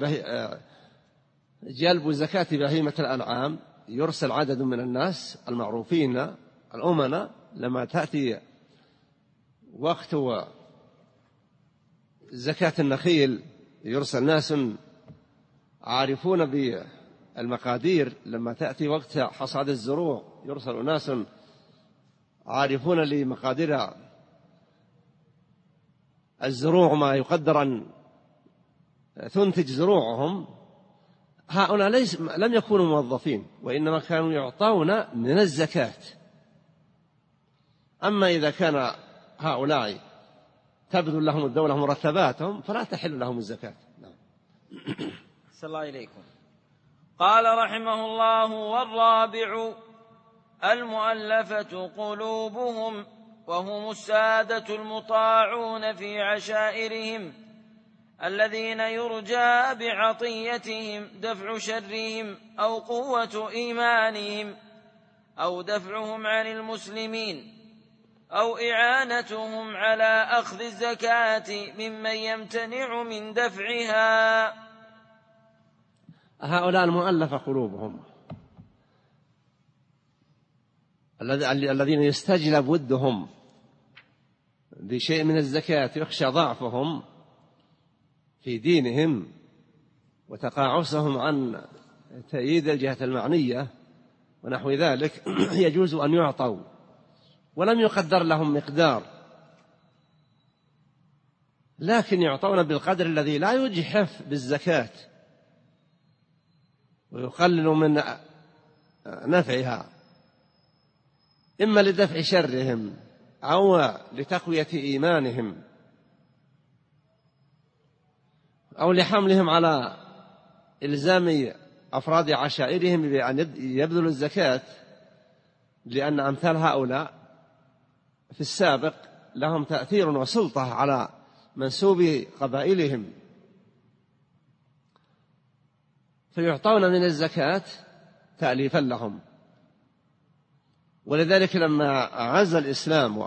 Speaker 2: جلب زكاة بهيمة الأنعام يرسل عدد من الناس المعروفين الأمناء، لما تأتي وقت زكاة النخيل يرسل ناس عارفون بالمقادير، لما تأتي وقت حصاد الزروع يرسل ناس عارفون لمقادير الزروع ما يقدر أن تنتج زروعهم. هؤلاء لم يكونوا موظفين، وإنما كانوا يعطون من الزكاة. أما إذا كان هؤلاء تبذل لهم الدولة مرتباتهم فلا تحل لهم الزكاة.
Speaker 1: صلى الله إليكم. قال رحمه الله: والرابع المؤلفة قلوبهم وهم السادة المطاعون في عشائرهم الذين يرجى بعطيتهم دفع شرهم أو قوة إيمانهم أو دفعهم عن المسلمين أو إعانتهم على أخذ الزكاة ممن يمتنع من دفعها.
Speaker 2: هؤلاء المؤلفة قلوبهم الذين يستجلب ودهم بشيء من الزكاة يخشى ضعفهم في دينهم وتقاعسهم عن تأييد الجهة المعنية ونحو ذلك، يجوز أن يعطوا ولم يقدر لهم مقدار، لكن يعطون بالقدر الذي لا يجحف بالزكاة ويقلل من نفعها، إما لدفع شرهم أو لتقوية إيمانهم أو لحملهم على إلزام أفراد عشائرهم بأن يبذلوا الزكاة، لأن أمثال هؤلاء في السابق لهم تأثير وسلطة على منسوب قبائلهم، فيعطون من الزكاة تأليفا لهم. ولذلك لما عز الإسلام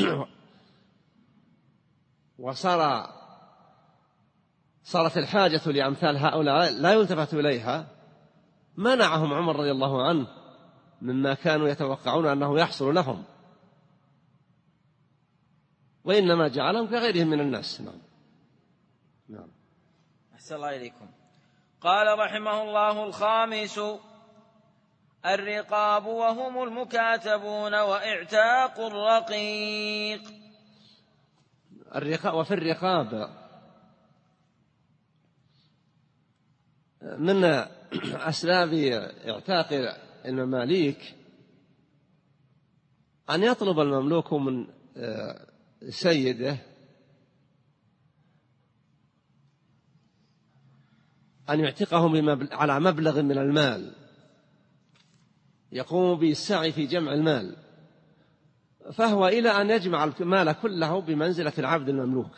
Speaker 2: صارت الحاجة لأمثال هؤلاء لا يلتفت إليها، منعهم عمر رضي الله عنه مما كانوا يتوقعون أنه يحصل لهم، وإنما جعلهم كغيرهم من الناس. نعم.
Speaker 1: أحسن الله إليكم. قال رحمه الله: الخامس الرقاب وهم المكاتبون وإعتاق الرقيق.
Speaker 2: وفي الرقاب من أسباب إعتاق المماليك أن يطلب المملوك من سيده أن يعتقه على مبلغ من المال يقوم بالسعي في جمع المال، فهو إلى أن يجمع المال كله بمنزلة العبد المملوك،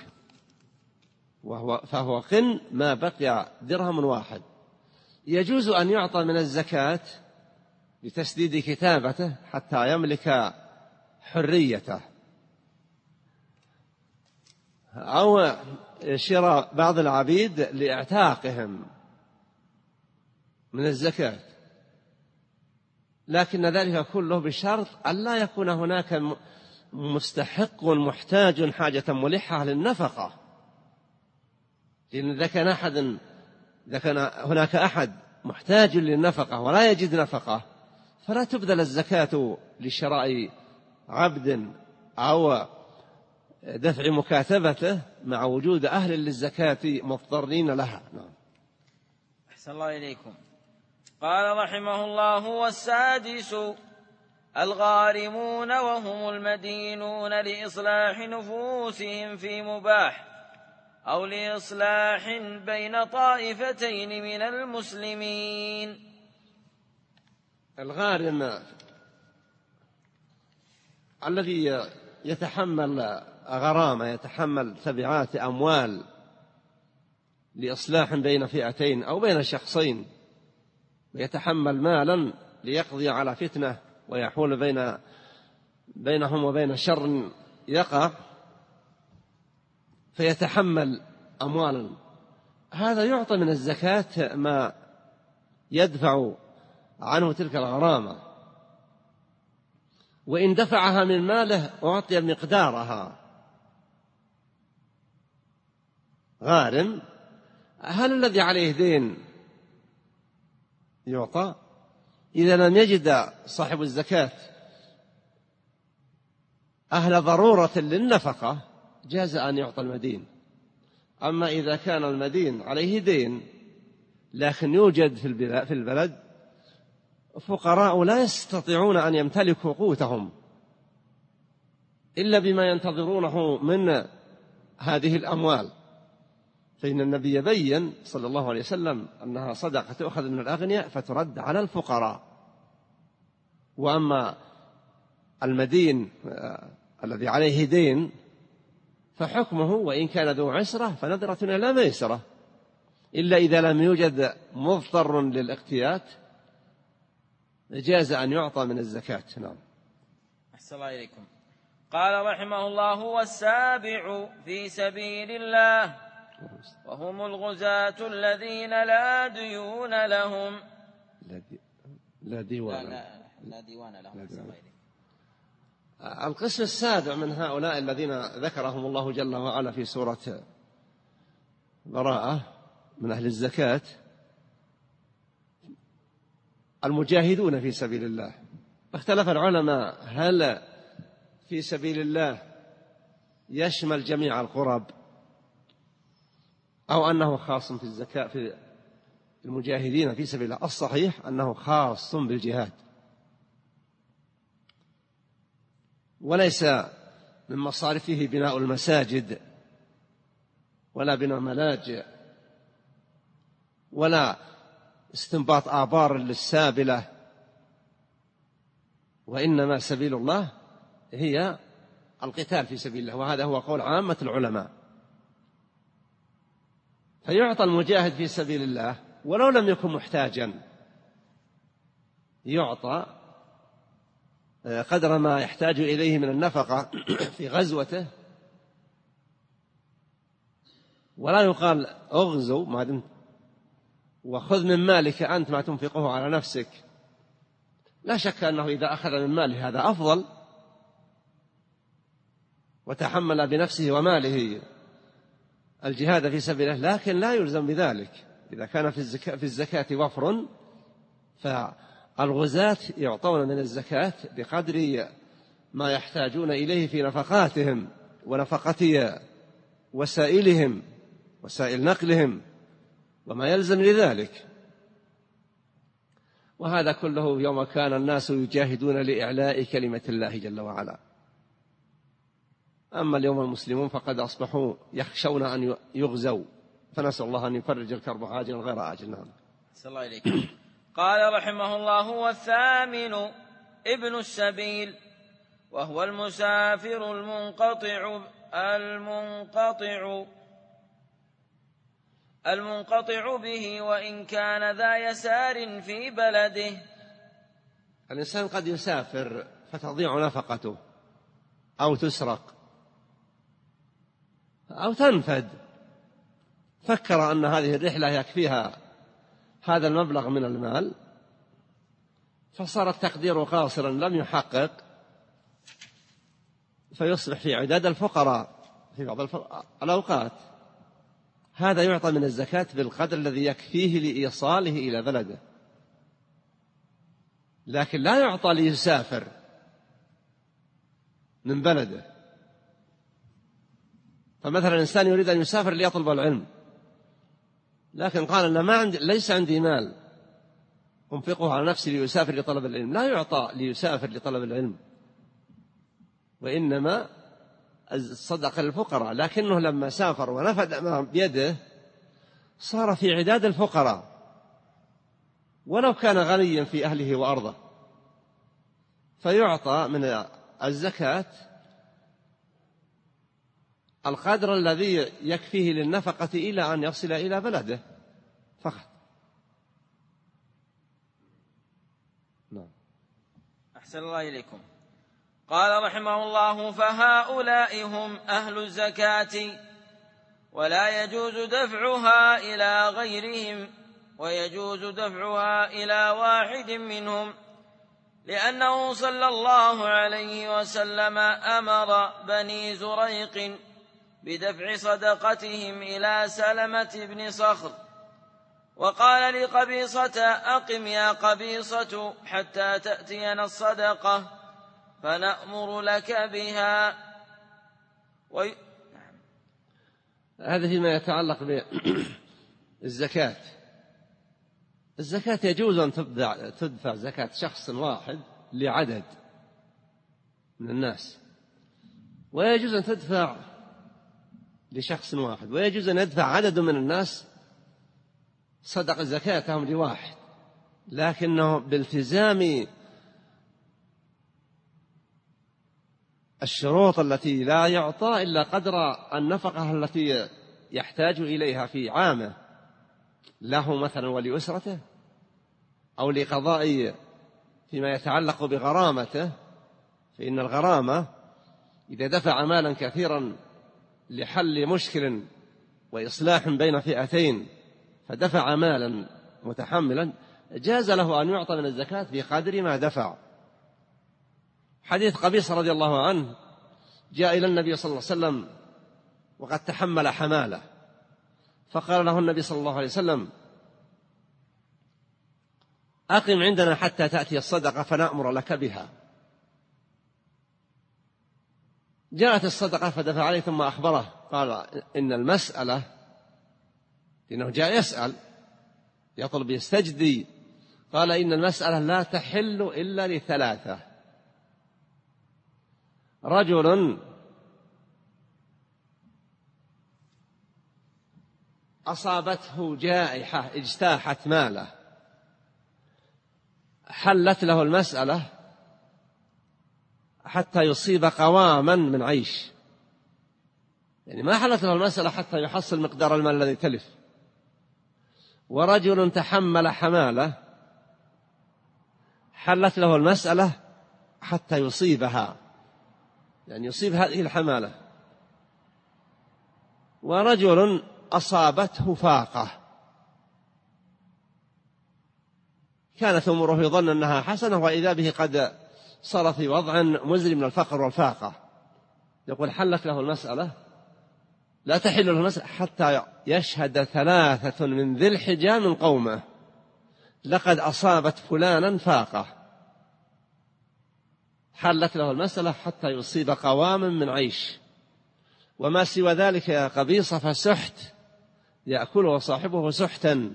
Speaker 2: فهو قن ما بقي درهم واحد، يجوز أن يعطى من الزكاة لتسديد كتابته حتى يملك حريته، أو شراء بعض العبيد لإعتاقهم من الزكاة، لكن ذلك كله بشرط أن لا يكون هناك مستحق محتاج حاجة ملحة للنفقة. لأن إذا كان هناك أحد محتاج للنفقة ولا يجد نفقة فلا تبذل الزكاة لشراء عبد أو دفع مكاتبته مع وجود أهل للزكاة مضطرين لها. نعم.
Speaker 1: أحسن الله إليكم. قال رحمه الله: والسادس الغارمون، وهم المدينون لإصلاح نفوسهم في مباح أو لإصلاح بين طائفتين من المسلمين.
Speaker 2: الغارم الذي يتحمل غرامة، يتحمل تبعات أموال لإصلاح بين فئتين أو بين شخصين، ويتحمل مالا ليقضي على فتنة ويحول بينهم وبين شر يقع، فيتحمل أموالا، هذا يعطى من الزكاة ما يدفع عنه تلك الغرامة، وإن دفعها من ماله أعطي مقدارها. غارم، هل الذي عليه دين يعطى؟ إذا لم يجد صاحب الزكاة أهل ضرورة للنفقة جاز أن يعطى المدين. أما إذا كان المدين عليه دين لكن يوجد في البلد فقراء لا يستطيعون أن يمتلكوا قوتهم إلا بما ينتظرونه من هذه الأموال، فإن النبي بين صلى الله عليه وسلم أنها صدقة تؤخذ من الأغنياء فترد على الفقراء. وأما المدين الذي عليه دين فحكمه وإن كان ذو عسرة فنظرة إلى ميسرة، إلا إذا لم يوجد مضطر للاقتيات جاز أن يعطى من الزكاة. نعم.
Speaker 1: أحسن الله إليكم. قال رحمه الله: والسابع في سبيل الله، وهم الغزاة الذين لا ديون لهم.
Speaker 2: لا ديوان
Speaker 1: لهم.
Speaker 2: القسم السابع من هؤلاء الذين ذكرهم الله جل وعلا في سورة براءة من أهل الزكاة المجاهدون في سبيل الله. اختلف العلماء هل في سبيل الله يشمل جميع القرب أو أنه خاص في الزكاة في المجاهدين في سبيل الله. الصحيح أنه خاص بالجهاد، وليس من مصارفه بناء المساجد ولا بناء ملاجئ ولا استنباط آبار للسابلة، وإنما سبيل الله هي القتال في سبيل الله، وهذا هو قول عامة العلماء. فيعطى المجاهد في سبيل الله ولو لم يكن محتاجا، يعطى قدر ما يحتاج إليه من النفقة في غزوته، ولا يقال اغزو ما دمت وخذ من مالك أنت ما تنفقه على نفسك. لا شك أنه إذا أخذ من ماله هذا أفضل وتحمل بنفسه وماله الجهاد في سبيله، لكن لا يلزم بذلك. إذا كان في الزكاة وفر فالغزاة يعطون من الزكاة بقدر ما يحتاجون إليه في نفقاتهم ونفقة وسائلهم وسائل نقلهم وما يلزم لذلك. وهذا كله يوم كان الناس يجاهدون لإعلاء كلمة الله جل وعلا. أما اليوم المسلمون فقد أصبحوا يخشون أن يغزوا، فنسأل الله أن يفرج الكرب عاجلا غير آجل. نعم.
Speaker 1: صلى الله عليك. قال رحمه الله: والثامن ابن السبيل، وهو المسافر المنقطع به وإن كان ذا يسار في بلده.
Speaker 2: الإنسان قد يسافر فتضيع نفقته أو تسرق أو تنفد، فكر أن هذه الرحلة يكفيها هذا المبلغ من المال، فصار التقدير قاصرا لم يحقق، فيصبح في عداد الفقراء في بعض الأوقات. هذا يعطى من الزكاة بالقدر الذي يكفيه لإيصاله إلى بلده، لكن لا يعطى ليسافر من بلده. فمثلا الإنسان يريد أن يسافر ليطلب العلم، لكن قال أن ليس عندي مال أنفقه على نفسي ليسافر لطلب العلم، لا يعطى ليسافر لطلب العلم، وإنما الصدقة للفقراء. لكنه لما سافر ونفد ما بيده صار في عداد الفقراء ولو كان غنيا في أهله وأرضه، فيعطى من الزكاة القدر الذي يكفيه للنفقة إلى أن يصل إلى بلده فقط. نعم.
Speaker 1: أحسن الله إليكم. قال رحمه الله: فهؤلاء هم أهل الزكاة، ولا يجوز دفعها إلى غيرهم، ويجوز دفعها إلى واحد منهم، لأنه صلى الله عليه وسلم أمر بني زريق بدفع صدقتهم إلى سلمة بن صخر، وقال لقبيصة: أقم يا قبيصة حتى تأتينا الصدقة فنأمر لك بها.
Speaker 2: هذا فيما يتعلق بالزكاة. الزكاة يجوز أن تدفع زكاة شخص واحد لعدد من الناس، ويجوز أن تدفع لشخص واحد، ويجوز أن يدفع عدد من الناس صدق زكاتهم لواحد، لكنه بالتزام الشروط التي لا يعطى إلا قدر النفقة التي يحتاج إليها في عامه، له مثلا ولأسرته، أو لقضاء فيما يتعلق بغرامته، فإن الغرامة إذا دفع مالا كثيرا لحل مشكل وإصلاح بين فئتين فدفع مالا متحملا، جاز له أن يعطى من الزكاة بقدر ما دفع. حديث قبيصة رضي الله عنه جاء إلى النبي صلى الله عليه وسلم وقد تحمل حمالة، فقال له النبي صلى الله عليه وسلم: أقم عندنا حتى تأتي الصدقة فنأمر لك بها. جاءت الصدقة فدفع عليه ثم أخبره، قال: إن المسألة، لأنه جاء يسأل يطلب يستجدي، قال: إن المسألة لا تحل إلا لثلاثة: رجل أصابته جائحة اجتاحت ماله حلت له المسألة حتى يصيب قواما من عيش، يعني ما حلت له المسألة حتى يحصل مقدار المال الذي تلف. ورجل تحمل حمالة حلت له المسألة حتى يصيبها، يعني يصيب هذه الحمالة. ورجل أصابته فاقة كانت أموره يظن أنها حسنة، وإذا به قد صار في وضع مزري من الفقر والفاقة، يقول حلت له المسألة، لا تحل له المسألة حتى يشهد ثلاثة من ذي الحجى من قومه: لقد أصابت فلانا فاقة. حلت له المسألة حتى يصيب قواما من عيش، وما سوى ذلك يا قبيصة فسحت يأكله صاحبه سحتا.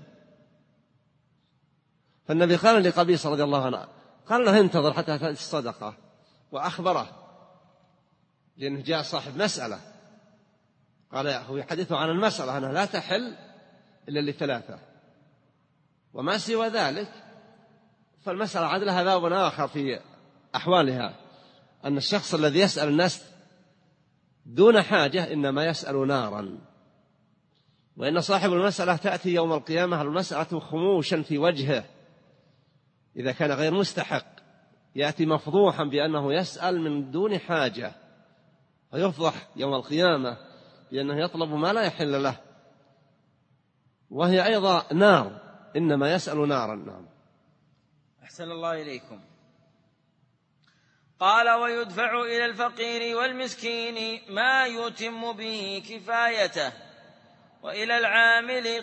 Speaker 2: فالنبي قال لقبيصة رضي الله عنه، قال له: انتظر حتى تأتي الصدقة، وأخبره، لأنه جاء صاحب مسألة، قال: هو يحدثه عن المسألة أنها لا تحل إلا لثلاثة، وما سوى ذلك فالمسألة عاد لها باب آخر في أحوالها، أن الشخص الذي يسأل الناس دون حاجة إنما يسأل نارا، وإن صاحب المسألة تأتي يوم القيامة المسألة خموشا في وجهه إذا كان غير مستحق، يأتي مفضوحا بأنه يسأل من دون حاجة، فيفضح يوم القيامة بأنه يطلب ما لا يحل له، وهي أيضا نار، إنما يسأل نارا. نعم.
Speaker 1: أحسن الله إليكم. قال: ويدفع إلى الفقير والمسكين ما يتم به كفايته، وإلى العامل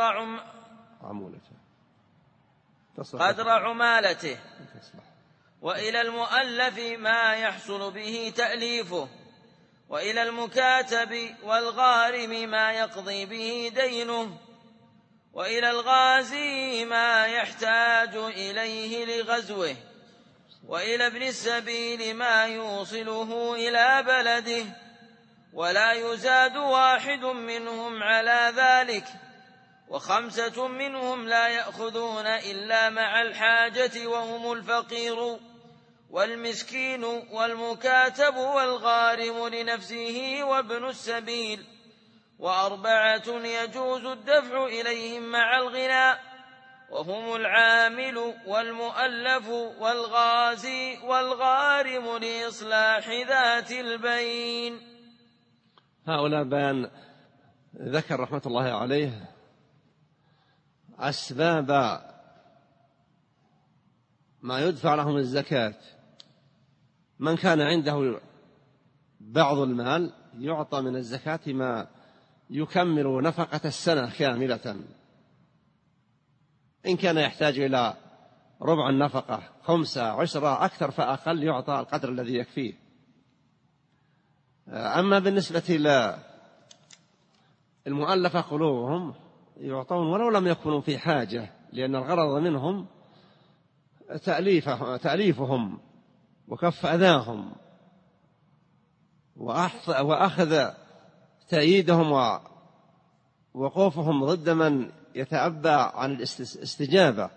Speaker 1: قدر عمالته، وإلى المؤلف ما يحصل به تأليفه، وإلى المكاتب والغارم ما يقضي به دينه، وإلى الغازي ما يحتاج إليه لغزوه، وإلى ابن السبيل ما يوصله إلى بلده، ولا يزاد واحد منهم على ذلك، وخمسة منهم لا يأخذون إلا مع الحاجة، وهم الفقير والمسكين والمكاتب والغارم لنفسه وابن السبيل، وأربعة يجوز الدفع إليهم مع الغنى، وهم العامل والمؤلف والغازي والغارم لإصلاح ذات البين.
Speaker 2: هؤلاء بيان ذكر رحمة الله عليه أسباب ما يدفع لهم الزكاة. من كان عنده بعض المال يعطى من الزكاة ما يكمل نفقة السنة كاملة، إن كان يحتاج إلى ربع النفقة، 5 10 أكثر فأقل يعطى القدر الذي يكفيه. أما بالنسبة للمؤلفة قلوبهم يعطون ولو لم يكونوا في حاجة، لأن الغرض منهم تأليفهم وكف أذاهم وأخذ تأييدهم ووقوفهم ضد من يتأبى عن الاستجابة.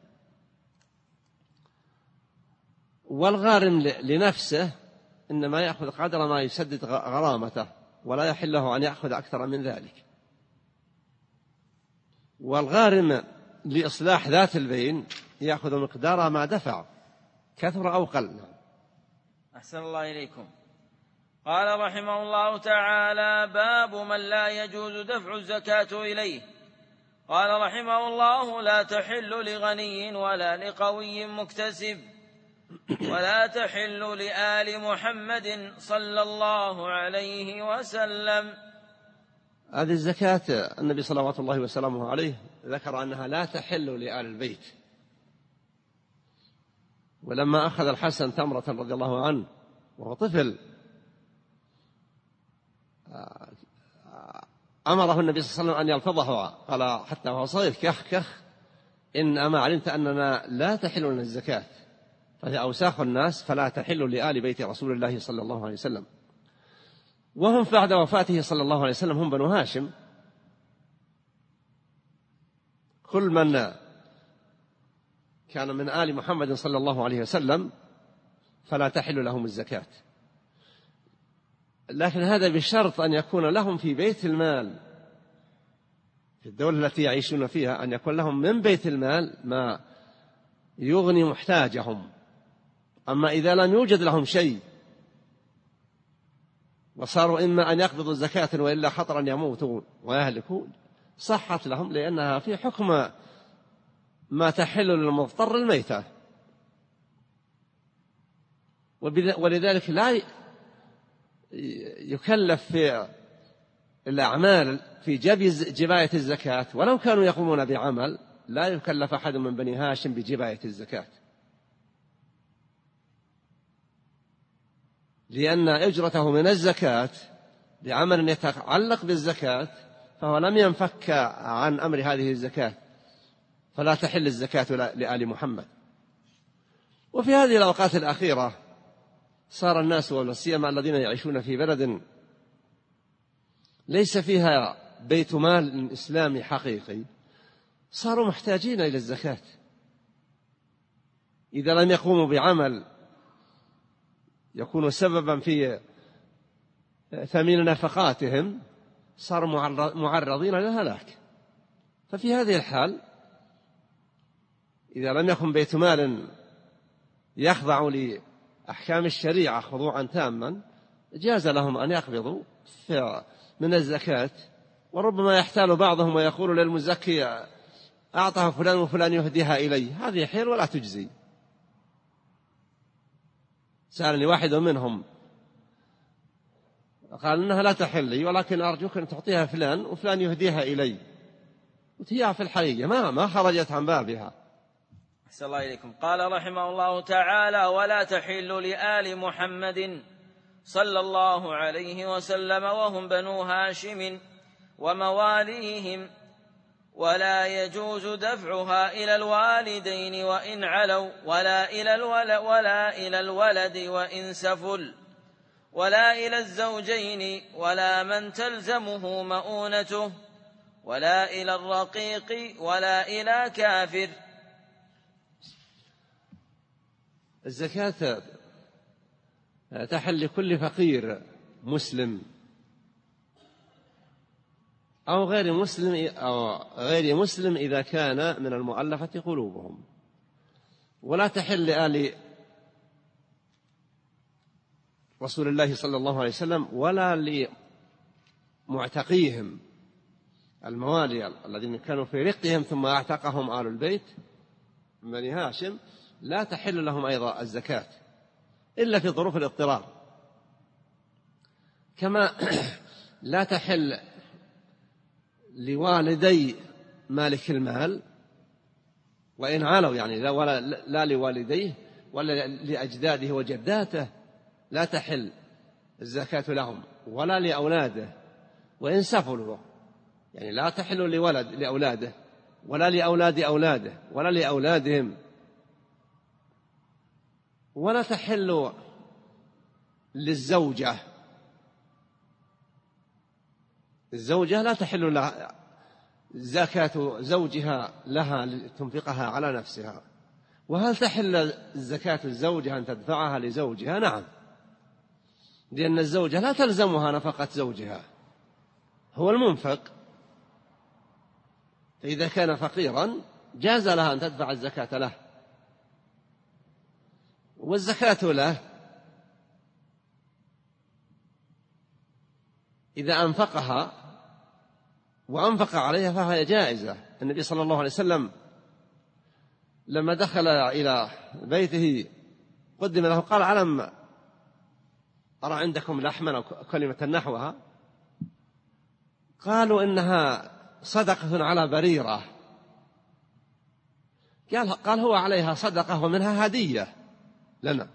Speaker 2: والغارم لنفسه إنما يأخذ قدر ما يسدد غرامته، ولا يحل له أن يأخذ أكثر من ذلك. والغارم لإصلاح ذات البين يأخذ مقدار ما دفع، كثر أو قل.
Speaker 1: أحسن الله إليكم. قال رحمه الله تعالى: باب من لا يجوز دفع الزكاة إليه. قال رحمه الله: لا تحل لغني ولا لقوي مكتسب، ولا تحل لآل محمد صلى الله عليه وسلم.
Speaker 2: هذه الزكاة النبي صلوات الله وسلامه عليه ذكر أنها لا تحل لآل البيت. ولما أخذ الحسن تمرة رضي الله عنه وهو طفل أمره النبي صلى الله عليه وسلم أن يلفظه، قال حتى وهو صغير: كخ كخ، إن أما علمت أننا لا تحل لنا الزكاة، فهي أوساخ الناس فلا تحل لآل بيت رسول الله صلى الله عليه وسلم. وهم بعد وفاته صلى الله عليه وسلم هم بنو هاشم، كل من كان من آل محمد صلى الله عليه وسلم فلا تحل لهم الزكاة، لكن هذا بشرط أن يكون لهم في بيت المال، في الدولة التي يعيشون فيها، أن يكون لهم من بيت المال ما يغني محتاجهم. أما إذا لم يوجد لهم شيء وصاروا إما أن يقبضوا الزكاة وإلا خطرا يموتون ويهلكون، صحت لهم، لأنها في حكم ما تحل للمضطر الميتة. ولذلك لا يكلف في الأعمال في جباية الزكاة، ولو كانوا يقومون بعمل لا يكلف أحد من بني هاشم بجباية الزكاة، لأن أجرته من الزكاة بعمل يتعلق بالزكاة فهو لم ينفك عن أمر هذه الزكاة، فلا تحل الزكاة لآل محمد. وفي هذه الأوقات الأخيرة صار الناس ولا سيما الذين يعيشون في بلد ليس فيها بيت مال إسلامي حقيقي صاروا محتاجين إلى الزكاة. إذا لم يقوموا بعمل يكون سببا في ثمين نفقاتهم صاروا معرضين للهلاك. ففي هذه الحال إذا لم يكن بيت مال يخضعوا لأحكام الشريعة خضوعا تاما جاز لهم أن يقبضوا من الزكاة. وربما يحتال بعضهم ويقول للمزكي أعطها فلان وفلان يهديها إلي، هذه حيل ولا تجزي. سألني واحد منهم قال إنها لا تحل لي ولكن أرجوك أن تعطيها فلان وفلان يهديها إلي، وهي في الحقيقة ما خرجت عن بابها.
Speaker 1: أحسن الله إليكم. قال رحمه الله تعالى: ولا تحل لآل محمد صلى الله عليه وسلم وهم بنو هاشم ومواليهم، ولا يجوز دفعها إلى الوالدين وإن علوا، ولا إلى الولد وإن سفل، ولا إلى الزوجين، ولا من تلزمه مؤونته، ولا إلى الرقيق، ولا إلى كافر.
Speaker 2: الزكاة تحل لكل فقير مسلم أو غير مسلم إذا كان من المؤلفة قلوبهم، ولا تحل لآل رسول الله صلى الله عليه وسلم ولا لمعتقيهم الموالي الذين كانوا في رقهم ثم اعتقهم آل البيت من بني هاشم، لا تحل لهم أيضا الزكاة إلا في ظروف الاضطرار، كما لا تحل لوالدي مالك المال وإن علوا، يعني لا لوالديه ولا لأجداده وجداته لا تحل الزكاة لهم، ولا لأولاده وإن سفلوا، يعني لا تحل لأولاده ولا لأولاد أولاده ولا لأولادهم، ولا تحل للزوجة. الزوجة لا تحل لها زكاة زوجها لها لتنفقها على نفسها. وهل تحل الزكاة الزوجة أن تدفعها لزوجها؟ نعم، لأن الزوجة لا تلزمها نفقة زوجها، هو المنفق، فإذا كان فقيرا جاز لها أن تدفع الزكاة له، والزكاة له إذا أنفقها وأنفق عليها فهي جائزة. النبي صلى الله عليه وسلم لما دخل إلى بيته قدم له قال: ألم أرى عندكم لحما أو كلمة نحوها؟ قالوا: إنها صدقة على بريرة. قال: هو عليها صدقة ومنها هدية لنا.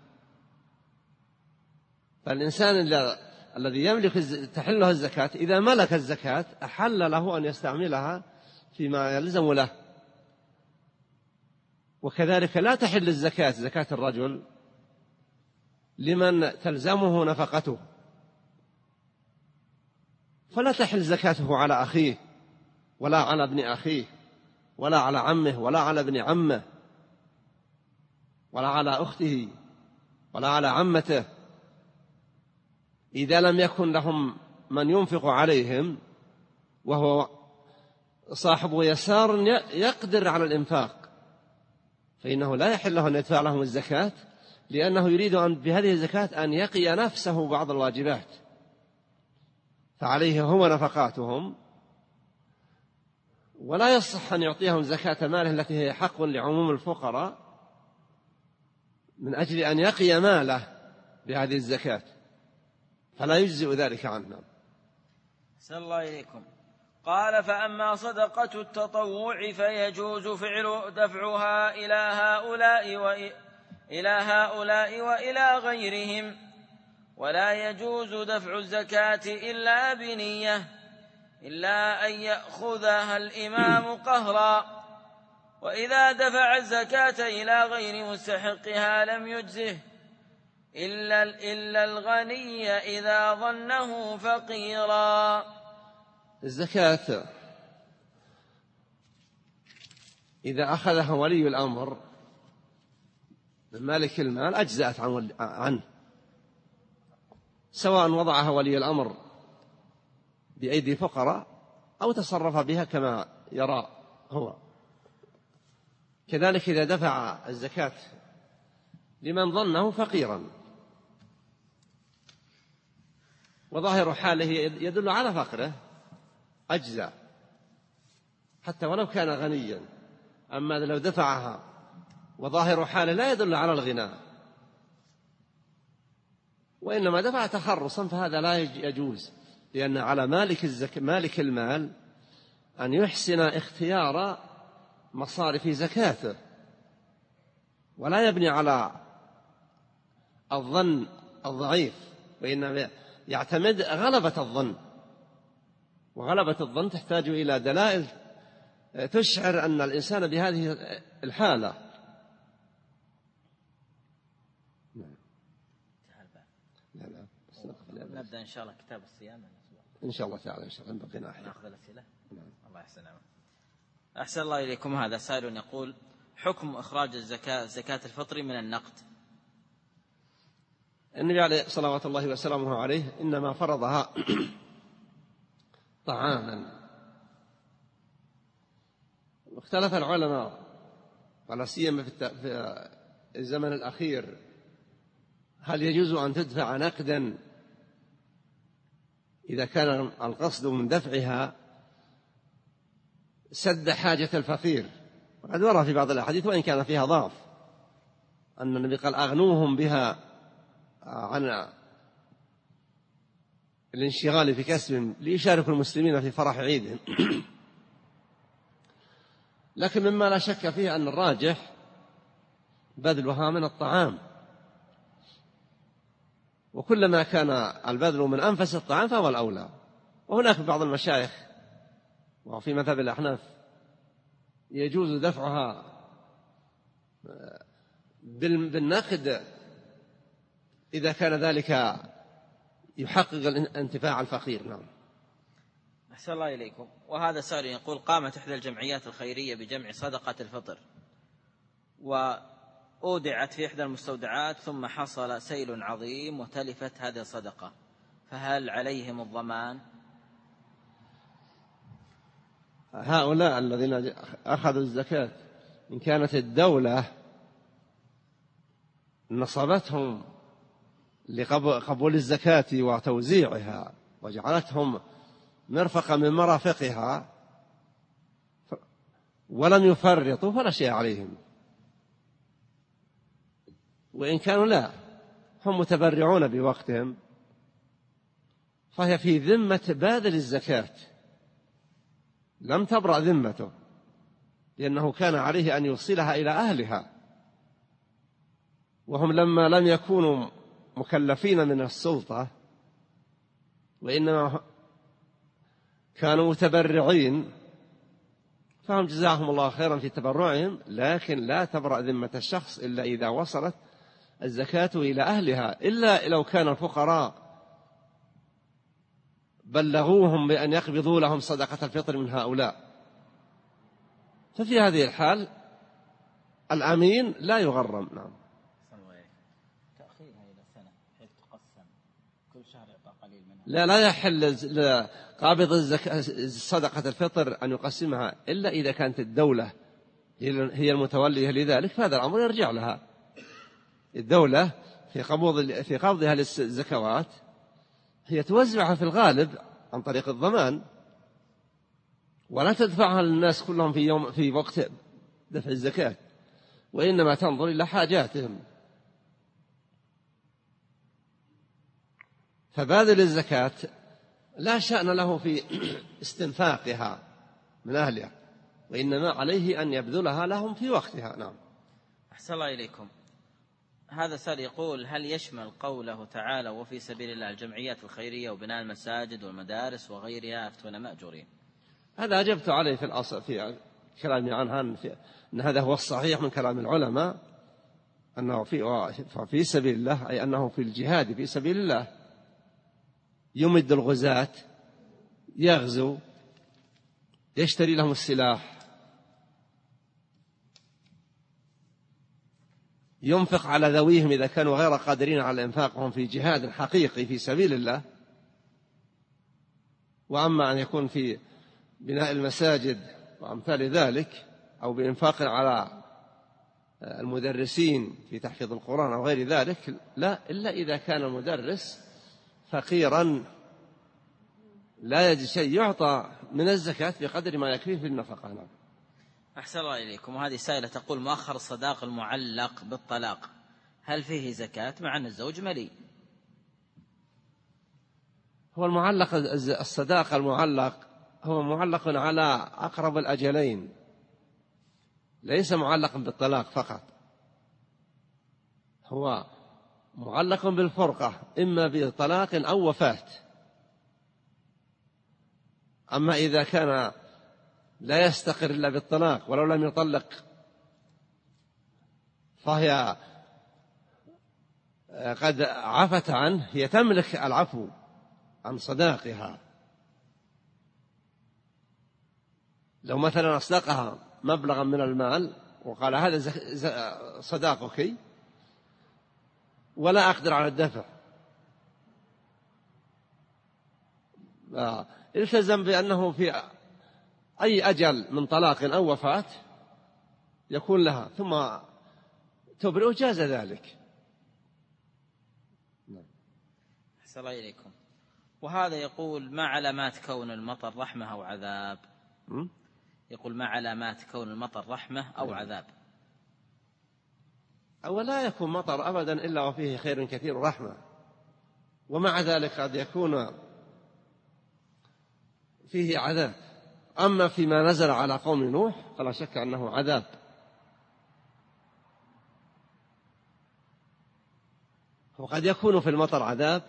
Speaker 2: فالإنسان الذي يملك تحله الزكاة إذا ملك الزكاة أحل له أن يستعملها فيما يلزم له. وكذلك لا تحل الزكاة زكاة الرجل لمن تلزمه نفقته، فلا تحل زكاته على أخيه ولا على ابن أخيه ولا على عمه ولا على ابن عمه ولا على أخته ولا على عمته إذا لم يكن لهم من ينفق عليهم وهو صاحب يسار يقدر على الإنفاق، فإنه لا يحل له أن يدفع لهم الزكاة، لأنه يريد بهذه الزكاة أن يقي نفسه بعض الواجبات، فعليه هو نفقاتهم، ولا يصح أن يعطيهم زكاة ماله التي هي حق لعموم الفقراء من أجل أن يقي ماله بهذه الزكاة، فلا يجزئ ذلك عنهم.
Speaker 1: أحسن الله إليكم. قال: فأما صدقة التطوع فيجوز دفعها إلى هؤلاء وإلى غيرهم، ولا يجوز دفع الزكاة إلا بنية، إلا أن يأخذها الإمام قهرا، وإذا دفع الزكاة إلى غير مستحقها لم يجزه إلا الغني إذا ظنه فقيرا.
Speaker 2: الزكاة إذا أخذها ولي الأمر من مالك المال أجزأت عنه، سواء وضعها ولي الأمر بأيدي فقراء أو تصرف بها كما يرى هو. كذلك إذا دفع الزكاة لمن ظنه فقيرا، وظاهر حاله يدل على فقره أجزاء حتى ولو كان غنيا. أما لو دفعها وظاهر حاله لا يدل على الغنى، وإنما دفع تخرصا، فهذا لا يجوز، لأن على مالك المال أن يحسن اختيار مصارف زكاته، ولا يبني على الظن الضعيف، وإنما يعتمد غلبة الظن، وغلبة الظن تحتاج إلى دلائل تشعر أن الإنسان بهذه الحالة.
Speaker 1: نبدأ إن شاء الله كتاب الصيام
Speaker 2: إن شاء الله تعالى، إن شاء الله بقينا
Speaker 1: نأخذ الأسئلة. الله يحسن عمل. أحسن الله إليكم. هذا سائل يقول: حكم إخراج زكاة الفطر من النقد.
Speaker 2: النبي عليه صلوات الله وسلامه عليه إنما فرضها طعاما. واختلف العلماء على سيما في الزمن الأخير هل يجوز أن تدفع نقدا إذا كان القصد من دفعها سد حاجة الفقير. وقد ورد في بعض الأحاديث وإن كان فيها ضعف أن النبي قال: أغنوهم بها عن الانشغال في كسبهم ليشاركوا المسلمين في فرح عيدهم. لكن مما لا شك فيه أن الراجح بذلها من الطعام، وكلما كان البذل من أنفس الطعام فهو الأولى. وهناك بعض المشايخ وفي مذهب الأحناف يجوز دفعها بالنقد إذا كان ذلك يحقق انتفاع الفقير. نعم.
Speaker 1: أحسن الله إليكم. وهذا سائل يقول: قامت إحدى الجمعيات الخيرية بجمع صدقة الفطر وأودعت في إحدى المستودعات، ثم حصل سيل عظيم وتلفت هذه الصدقة، فهل عليهم الضمان؟
Speaker 2: هؤلاء الذين أخذوا الزكاة إن كانت الدولة نصبتهم لقبول الزكاة وتوزيعها وجعلتهم مرفقة من مرافقها ولم يفرطوا فلا شيء عليهم. وإن كانوا لا هم متبرعون بوقتهم فهي في ذمة باذل الزكاة، لم تبرأ ذمته، لأنه كان عليه أن يوصلها إلى أهلها، وهم لما لم يكونوا مكلفين من السلطة وإنما كانوا متبرعين، فهم جزاهم الله خيرا في تبرعهم، لكن لا تبرأ ذمة الشخص إلا إذا وصلت الزكاة إلى أهلها، إلا لو كان الفقراء بلغوهم بأن يقبضوا لهم صدقة الفطر من هؤلاء، ففي هذه الحال الأمين لا يغرم. نعم.
Speaker 1: تأخيرها إلى سنة حيث تقسم كل شهر يعطى قليل منها.
Speaker 2: لا يحل قابض صدقة الفطر أن يقسمها إلا إذا كانت الدولة هي المتولية لذلك، فهذا الأمر يرجع لها. الدولة في قبضها للزكوات هي توزعها في الغالب عن طريق الضمان، ولا تدفعها للناس كلهم في وقت دفع الزكاة، وإنما تنظر إلى حاجاتهم. فباذل الزكاة لا شأن له في استنفاقها من أهلها، وإنما عليه أن يبذلها لهم في وقتها. نعم.
Speaker 1: أحسن الله إليكم. هذا سؤال يقول: هل يشمل قوله تعالى وفي سبيل الله الجمعيات الخيرية وبناء المساجد والمدارس وغيرها يفتون مأجورين؟
Speaker 2: هذا أجبت عليه في الأصل في كلامي عنها أن هذا هو الصحيح من كلام العلماء، أنه في سبيل الله أي أنه في الجهاد في سبيل الله، يمد الغزاة، يغزو، يشتري لهم السلاح، ينفق على ذويهم إذا كانوا غير قادرين على إنفاقهم في جهاد حقيقي في سبيل الله. وأما أن يكون في بناء المساجد وأمثال ذلك أو بإنفاق على المدرسين في تحفيظ القرآن أو غير ذلك، لا، إلا إذا كان المدرس فقيرا لا يجد شيء يعطى من الزكاة بقدر ما يكفيه في النفقة.
Speaker 1: أحسن الله إليكم. وهذه سائلة تقول: مؤخر الصداق المعلق بالطلاق هل فيه زكاة مع أن الزوج ملي؟
Speaker 2: هو المعلق، الصداق المعلق هو معلق على أقرب الأجلين، ليس معلق بالطلاق فقط، هو معلق بالفرقة إما بطلاق أو وفاة. أما إذا كان لا يستقر إلا بالطلاق ولو لم يطلق فهي قد عفت عنه، هي تملك العفو عن صداقها. لو مثلا أصدقها مبلغا من المال وقال هذا صداقك ولا أقدر على الدفع، التزم بأنه في أي أجل من طلاق أو وفاة يكون لها ثم تبرئ، جاز ذلك.
Speaker 1: أحسن الله إليكم. وهذا يقول: ما علامات كون المطر رحمة أو عذاب؟ يقول: ما علامات كون المطر رحمة أو عذاب؟
Speaker 2: أو لا يكون مطر أبدا إلا وفيه خير كثير ورحمة، ومع ذلك قد يكون فيه عذاب. أما فيما نزل على قوم نوح فلا شك أنه عذاب. وقد يكون في المطر عذاب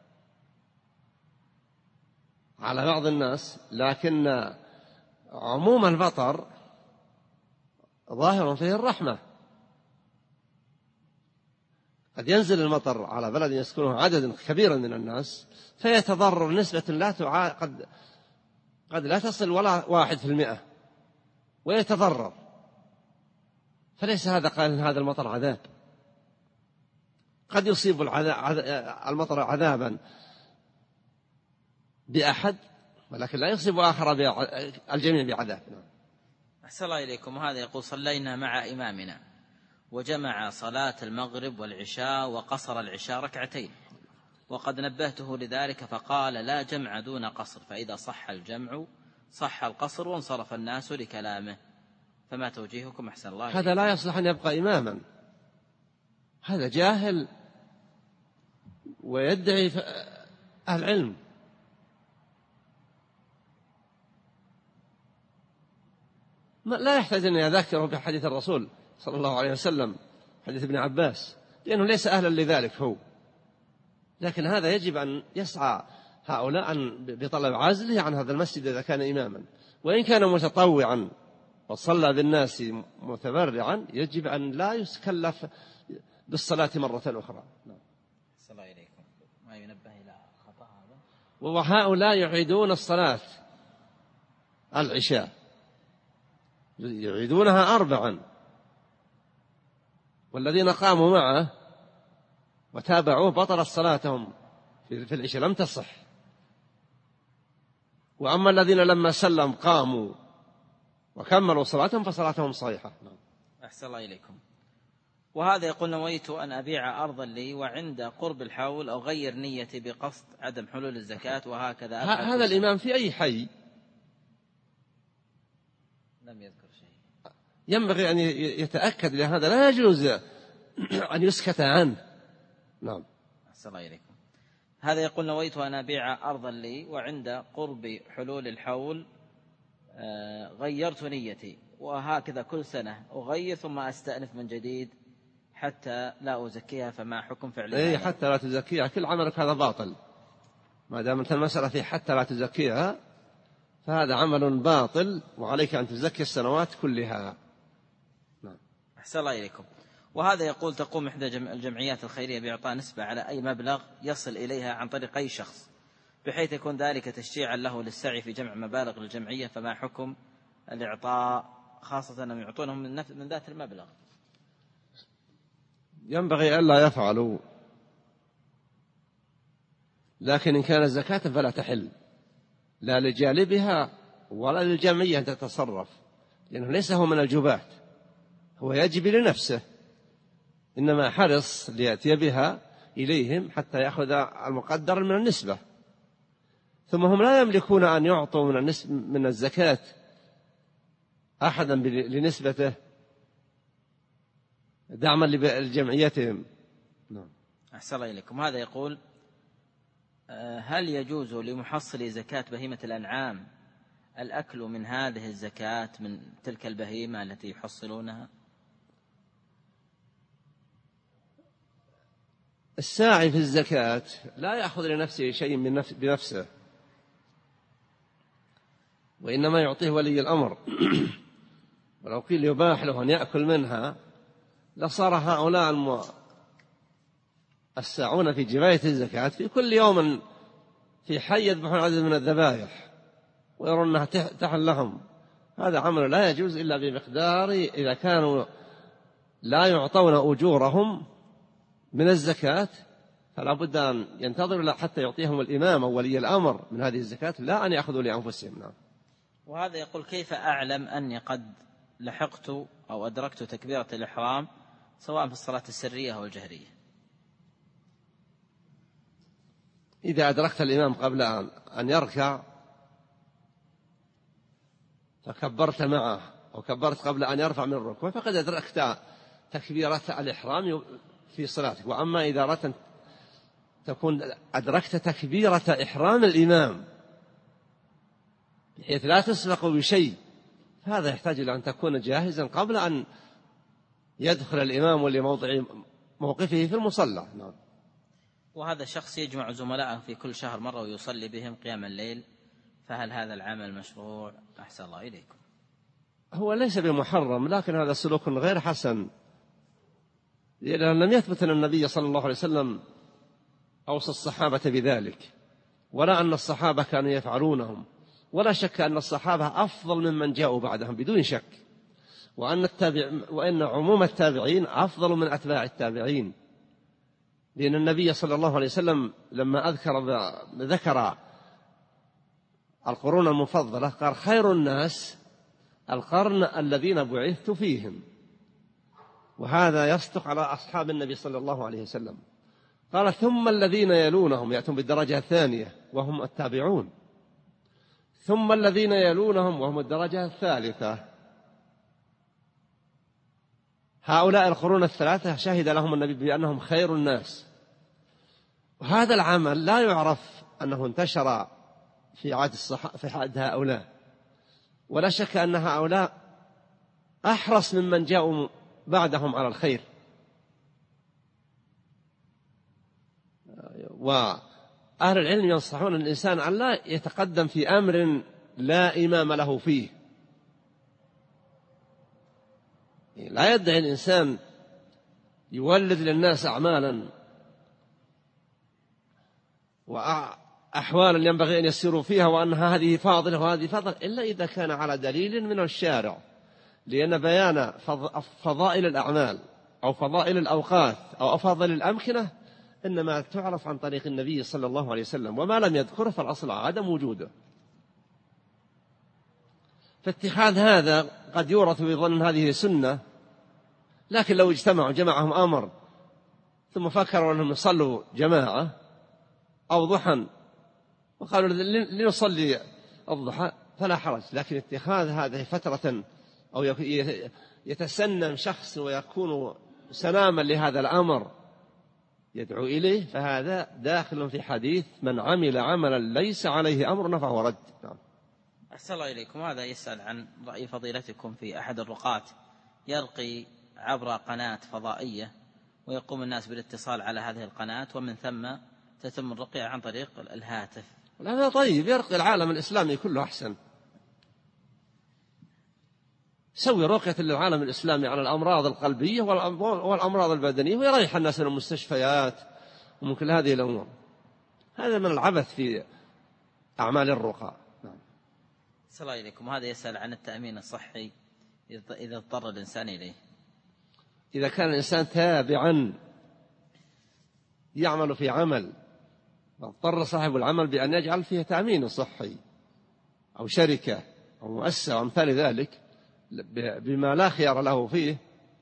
Speaker 2: على بعض الناس، لكن عموم المطر ظاهر فيه الرحمة. قد ينزل المطر على بلد يسكنه عدد كبير من الناس فيتضرر نسبة قد لا تصل ولا 1%، ويتضرر، فليس هذا قال هذا المطر عذاب. قد يصيب المطر عذابا بأحد، ولكن لا يصيب آخر الجميع بعذاب.
Speaker 1: أحسن الله إليكم. وهذا يقول: صلينا مع إمامنا وجمع صلاة المغرب والعشاء وقصر العشاء ركعتين، وقد نبهته لذلك فقال: لا جمع دون قصر، فإذا صح الجمع صح القصر، وانصرف الناس لكلامه، فما توجيهكم؟ أحسن الله.
Speaker 2: هذا لا يصلح أن يبقى إماما، هذا جاهل ويدعي العلم. لا يحتاج أن يذكره بحديث الرسول صلى الله عليه وسلم، حديث ابن عباس، لأنه ليس أهلا لذلك هو. لكن هذا يجب أن يسعى هؤلاء بطلب عزله عن هذا المسجد إذا كان إماما، وإن كان متطوعا وصلى بالناس متبرعا يجب أن لا يكلف بالصلاة مرة أخرى.
Speaker 1: السلام عليكم. ما ينبه إلى خطأ هذا.
Speaker 2: وهؤلاء يعيدون الصلاة العشاء، يعيدونها 4، والذين قاموا معه وتابعوه بطلت صلاتهم في العشاء، لم تصح. وأما الذين لما سلم قاموا وكملوا صلاتهم فصلاتهم صحيحة.
Speaker 1: أحسن الله إليكم. وهذا يقول: نويت أن أبيع أرضا لي وعند قرب الحول أغير نيتي بقصد عدم حلول الزكاة، وهكذا
Speaker 2: هذا الإمام في أي حي
Speaker 1: لم يذكر شيء
Speaker 2: ينبغي أن يتأكد، لهذا لا يجوز أن يسكت عنه. نعم.
Speaker 1: أحسن الله إليكم. هذا يقول: نويت أن أبيع أرضا لي وعند قرب حلول الحول غيرت نيتي، وهكذا كل سنة أغير ثم أستأنف من جديد حتى لا أزكيها، فما حكم فعلها؟
Speaker 2: حتى لا تزكيها، كل عملك هذا باطل، ما دامت المسألة في حتى لا تزكيها فهذا عمل باطل، وعليك أن تزكي السنوات كلها. نعم.
Speaker 1: أحسن الله إليكم. وهذا يقول: تقوم إحدى الجمعيات الخيرية بإعطاء نسبة على أي مبلغ يصل إليها عن طريق أي شخص، بحيث يكون ذلك تشجيعا له للسعي في جمع مبالغ للجمعية، فما حكم الإعطاء، خاصة أنهم يعطونهم من ذات المبلغ؟
Speaker 2: ينبغي ألا يفعلوا، لكن إن كانت زكاة فلا تحل لا لجالبها ولا للجمعية أن تتصرف، لأنه ليس هو من الجبات، هو يجب لنفسه، إنما حرص ليأتي بها إليهم حتى يأخذ المقدر من النسبة. ثم هم لا يملكون أن يعطوا من الزكاة أحدا لنسبته دعما لجمعيتهم.
Speaker 1: أحسن الله إليكم. هذا يقول: هل يجوز لمحصل زكاة بهيمة الأنعام الأكل من هذه الزكاة من تلك البهيمة التي يحصلونها؟
Speaker 2: الساعي في الزكاة لا يأخذ لنفسه شيء بنفسه، وإنما يعطيه ولي الأمر. ولو قيل يباح له أن يأكل منها لصار هؤلاء الساعون في جباية الزكاة في كل يوم في حي يذبحون عدد من الذبائح ويرون أنها تحل لهم. هذا عمل لا يجوز إلا بمقدار، إذا كانوا لا يعطون أجورهم من الزكاة فلا بد أن ينتظروا حتى يعطيهم الإمام أو ولي الأمر من هذه الزكاة، لا أن يأخذوا لأنفسهم. نعم.
Speaker 1: وهذا يقول: كيف أعلم أني قد لحقت أو أدركت تكبيرة الإحرام سواء في الصلاة السرية أو الجهرية؟
Speaker 2: إذا أدركت الإمام قبل أن يركع فكبرت معه أو كبرت قبل أن يرفع من الركوع فقد أدركت تكبيرة الإحرام في صلاتك. وأما إذا أردت تكون أدركت تكبيرة إحرام الإمام بحيث لا تسبق بشيء، هذا يحتاج إلى أن تكون جاهزا قبل أن يدخل الإمام لموضع موقفه في المصلى. نعم.
Speaker 1: وهذا شخص يجمع زملائه في كل شهر مرة ويصلي بهم قيام الليل، فهل هذا العمل مشروع؟ أحسن الله إليكم.
Speaker 2: هو ليس بمحرم، لكن هذا سلوك غير حسن، لأن لم يثبت أن النبي صلى الله عليه وسلم أوصى الصحابة بذلك، ولا أن الصحابة كانوا يفعلونهم، ولا شك أن الصحابة أفضل ممن جاءوا بعدهم بدون شك، وأن عموم التابعين أفضل من أتباع التابعين، لأن النبي صلى الله عليه وسلم لما ذكر القرون المفضلة قال: خير الناس القرن الذين بعثت فيهم، وهذا يصدق على أصحاب النبي صلى الله عليه وسلم. قال: ثم الذين يلونهم، يأتون بالدرجة الثانية وهم التابعون، ثم الذين يلونهم وهم الدرجة الثالثة. هؤلاء القرون الثلاثة شهد لهم النبي بأنهم خير الناس، وهذا العمل لا يعرف أنه انتشر في عهد هؤلاء، ولا شك أن هؤلاء أحرص ممن جاءوا بعدهم على الخير. وأهل العلم ينصحون الإنسان أن لا يتقدم في أمر لا إمام له فيه. لا يدعي الإنسان يولد للناس أعمالا وأحوالا ينبغي أن يسيروا فيها وأنها هذه فاضلة وهذه فاضلة، إلا إذا كان على دليل من الشارع، لأن بيان فضائل الأعمال أو فضائل الأوقات أو أفاضل الأمكنة إنما تعرف عن طريق النبي صلى الله عليه وسلم، وما لم يذكره فالأصل عدم وجوده. فاتخاذ هذا قد يورث بظن هذه سنة، لكن لو اجتمعوا جمعهم أمر ثم فكروا أنهم يصلوا جماعة أو ضحى وقالوا لنصلي الضحى فلا حرج، لكن اتخاذ هذه فترة أو يتسنم شخص ويكون سلاما لهذا الأمر يدعو إليه، فهذا داخل في حديث من عمل عملا ليس عليه أمرنا فهو رد. نعم.
Speaker 1: أحسن الله إليكم. هذا يسأل عن رأي فضيلتكم في أحد الرقاة يرقي عبر قناة فضائية ويقوم الناس بالاتصال على هذه القناة، ومن ثم تتم الرقية عن طريق الهاتف.
Speaker 2: هذا طيب، يرقي العالم الإسلامي كله أحسن. سوي رقية للعالم الإسلامي على الأمراض القلبية والأمراض البدنية ويريح الناس من المستشفيات ومن كل هذه الأمور. هذا من العبث في أعمال الرقى.
Speaker 1: أحسن الله إليكم. هذا يسأل عن التأمين الصحي إذا اضطر الإنسان إليه.
Speaker 2: إذا كان الإنسان تابعا يعمل في عمل واضطر صاحب العمل بأن يجعل فيه تأمين صحي أو شركة أو مؤسسة وأمثال ذلك بما لا خيار له فيه،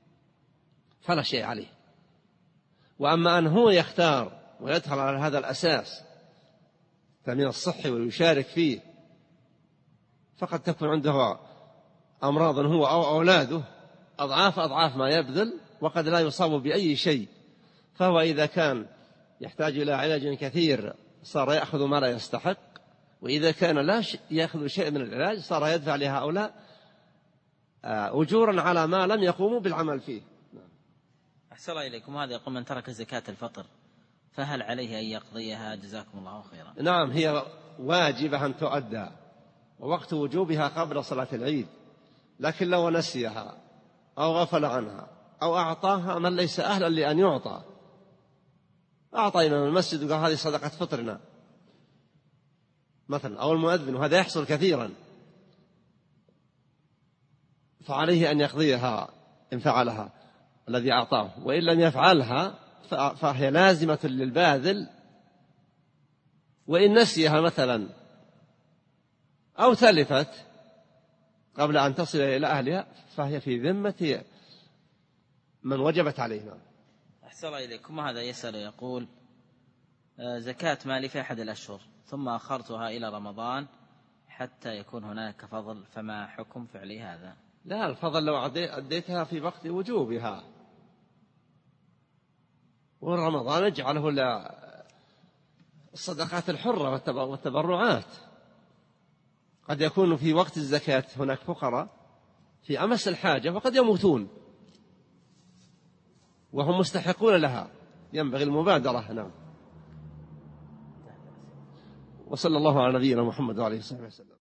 Speaker 2: فلا شيء عليه. وأما أن هو يختار ويدخل على هذا الأساس تأمين الصحي ويشارك فيه، فقد تكون عنده أمراض هو أو أولاده أضعاف ما يبذل، وقد لا يصاب بأي شيء. فهو إذا كان يحتاج إلى علاج كثير صار يأخذ ما لا يستحق، وإذا كان لا يأخذ شيء من العلاج صار يدفع لهؤلاء أجورا على ما لم يقوموا بالعمل فيه.
Speaker 1: أحسن الله إليكم. هذا يقول من ترك زكاة الفطر فهل عليه أن يقضيها؟ جزاكم الله خيرا.
Speaker 2: نعم، هي واجبة أن تؤدى، ووقت وجوبها قبل صلاة العيد، لكن لو نسيها أو غفل عنها أو أعطاها من ليس أهلا لأن يعطى، أعطى إمام المسجد وقال هذه صدقة فطرنا مثلا، أو المؤذن، وهذا يحصل كثيرا، فعليه أن يقضيها إن فعلها الذي أعطاه، وإن لم يفعلها فهي لازمة للباذل. وإن نسيها مثلا أو تلفت قبل أن تصل إلى أهلها فهي في ذمة من وجبت علينا.
Speaker 1: أحسن الله إليكم. هذا يسأل يقول زكاة مالي في أحد الأشهر ثم أخرتها إلى رمضان حتى يكون هناك فضل، فما حكم فعلي هذا؟
Speaker 2: لا، الفضل لو أديتها في وقت وجوبها، ورمضان اجعله الصدقات الحرة والتبرعات. قد يكون في وقت الزكاة هناك فقراء في أمس الحاجة وقد يموتون وهم مستحقون لها، ينبغي المبادرة. نعم. وصلى الله على نبينا محمد وعلى آله وصحبه وسلم.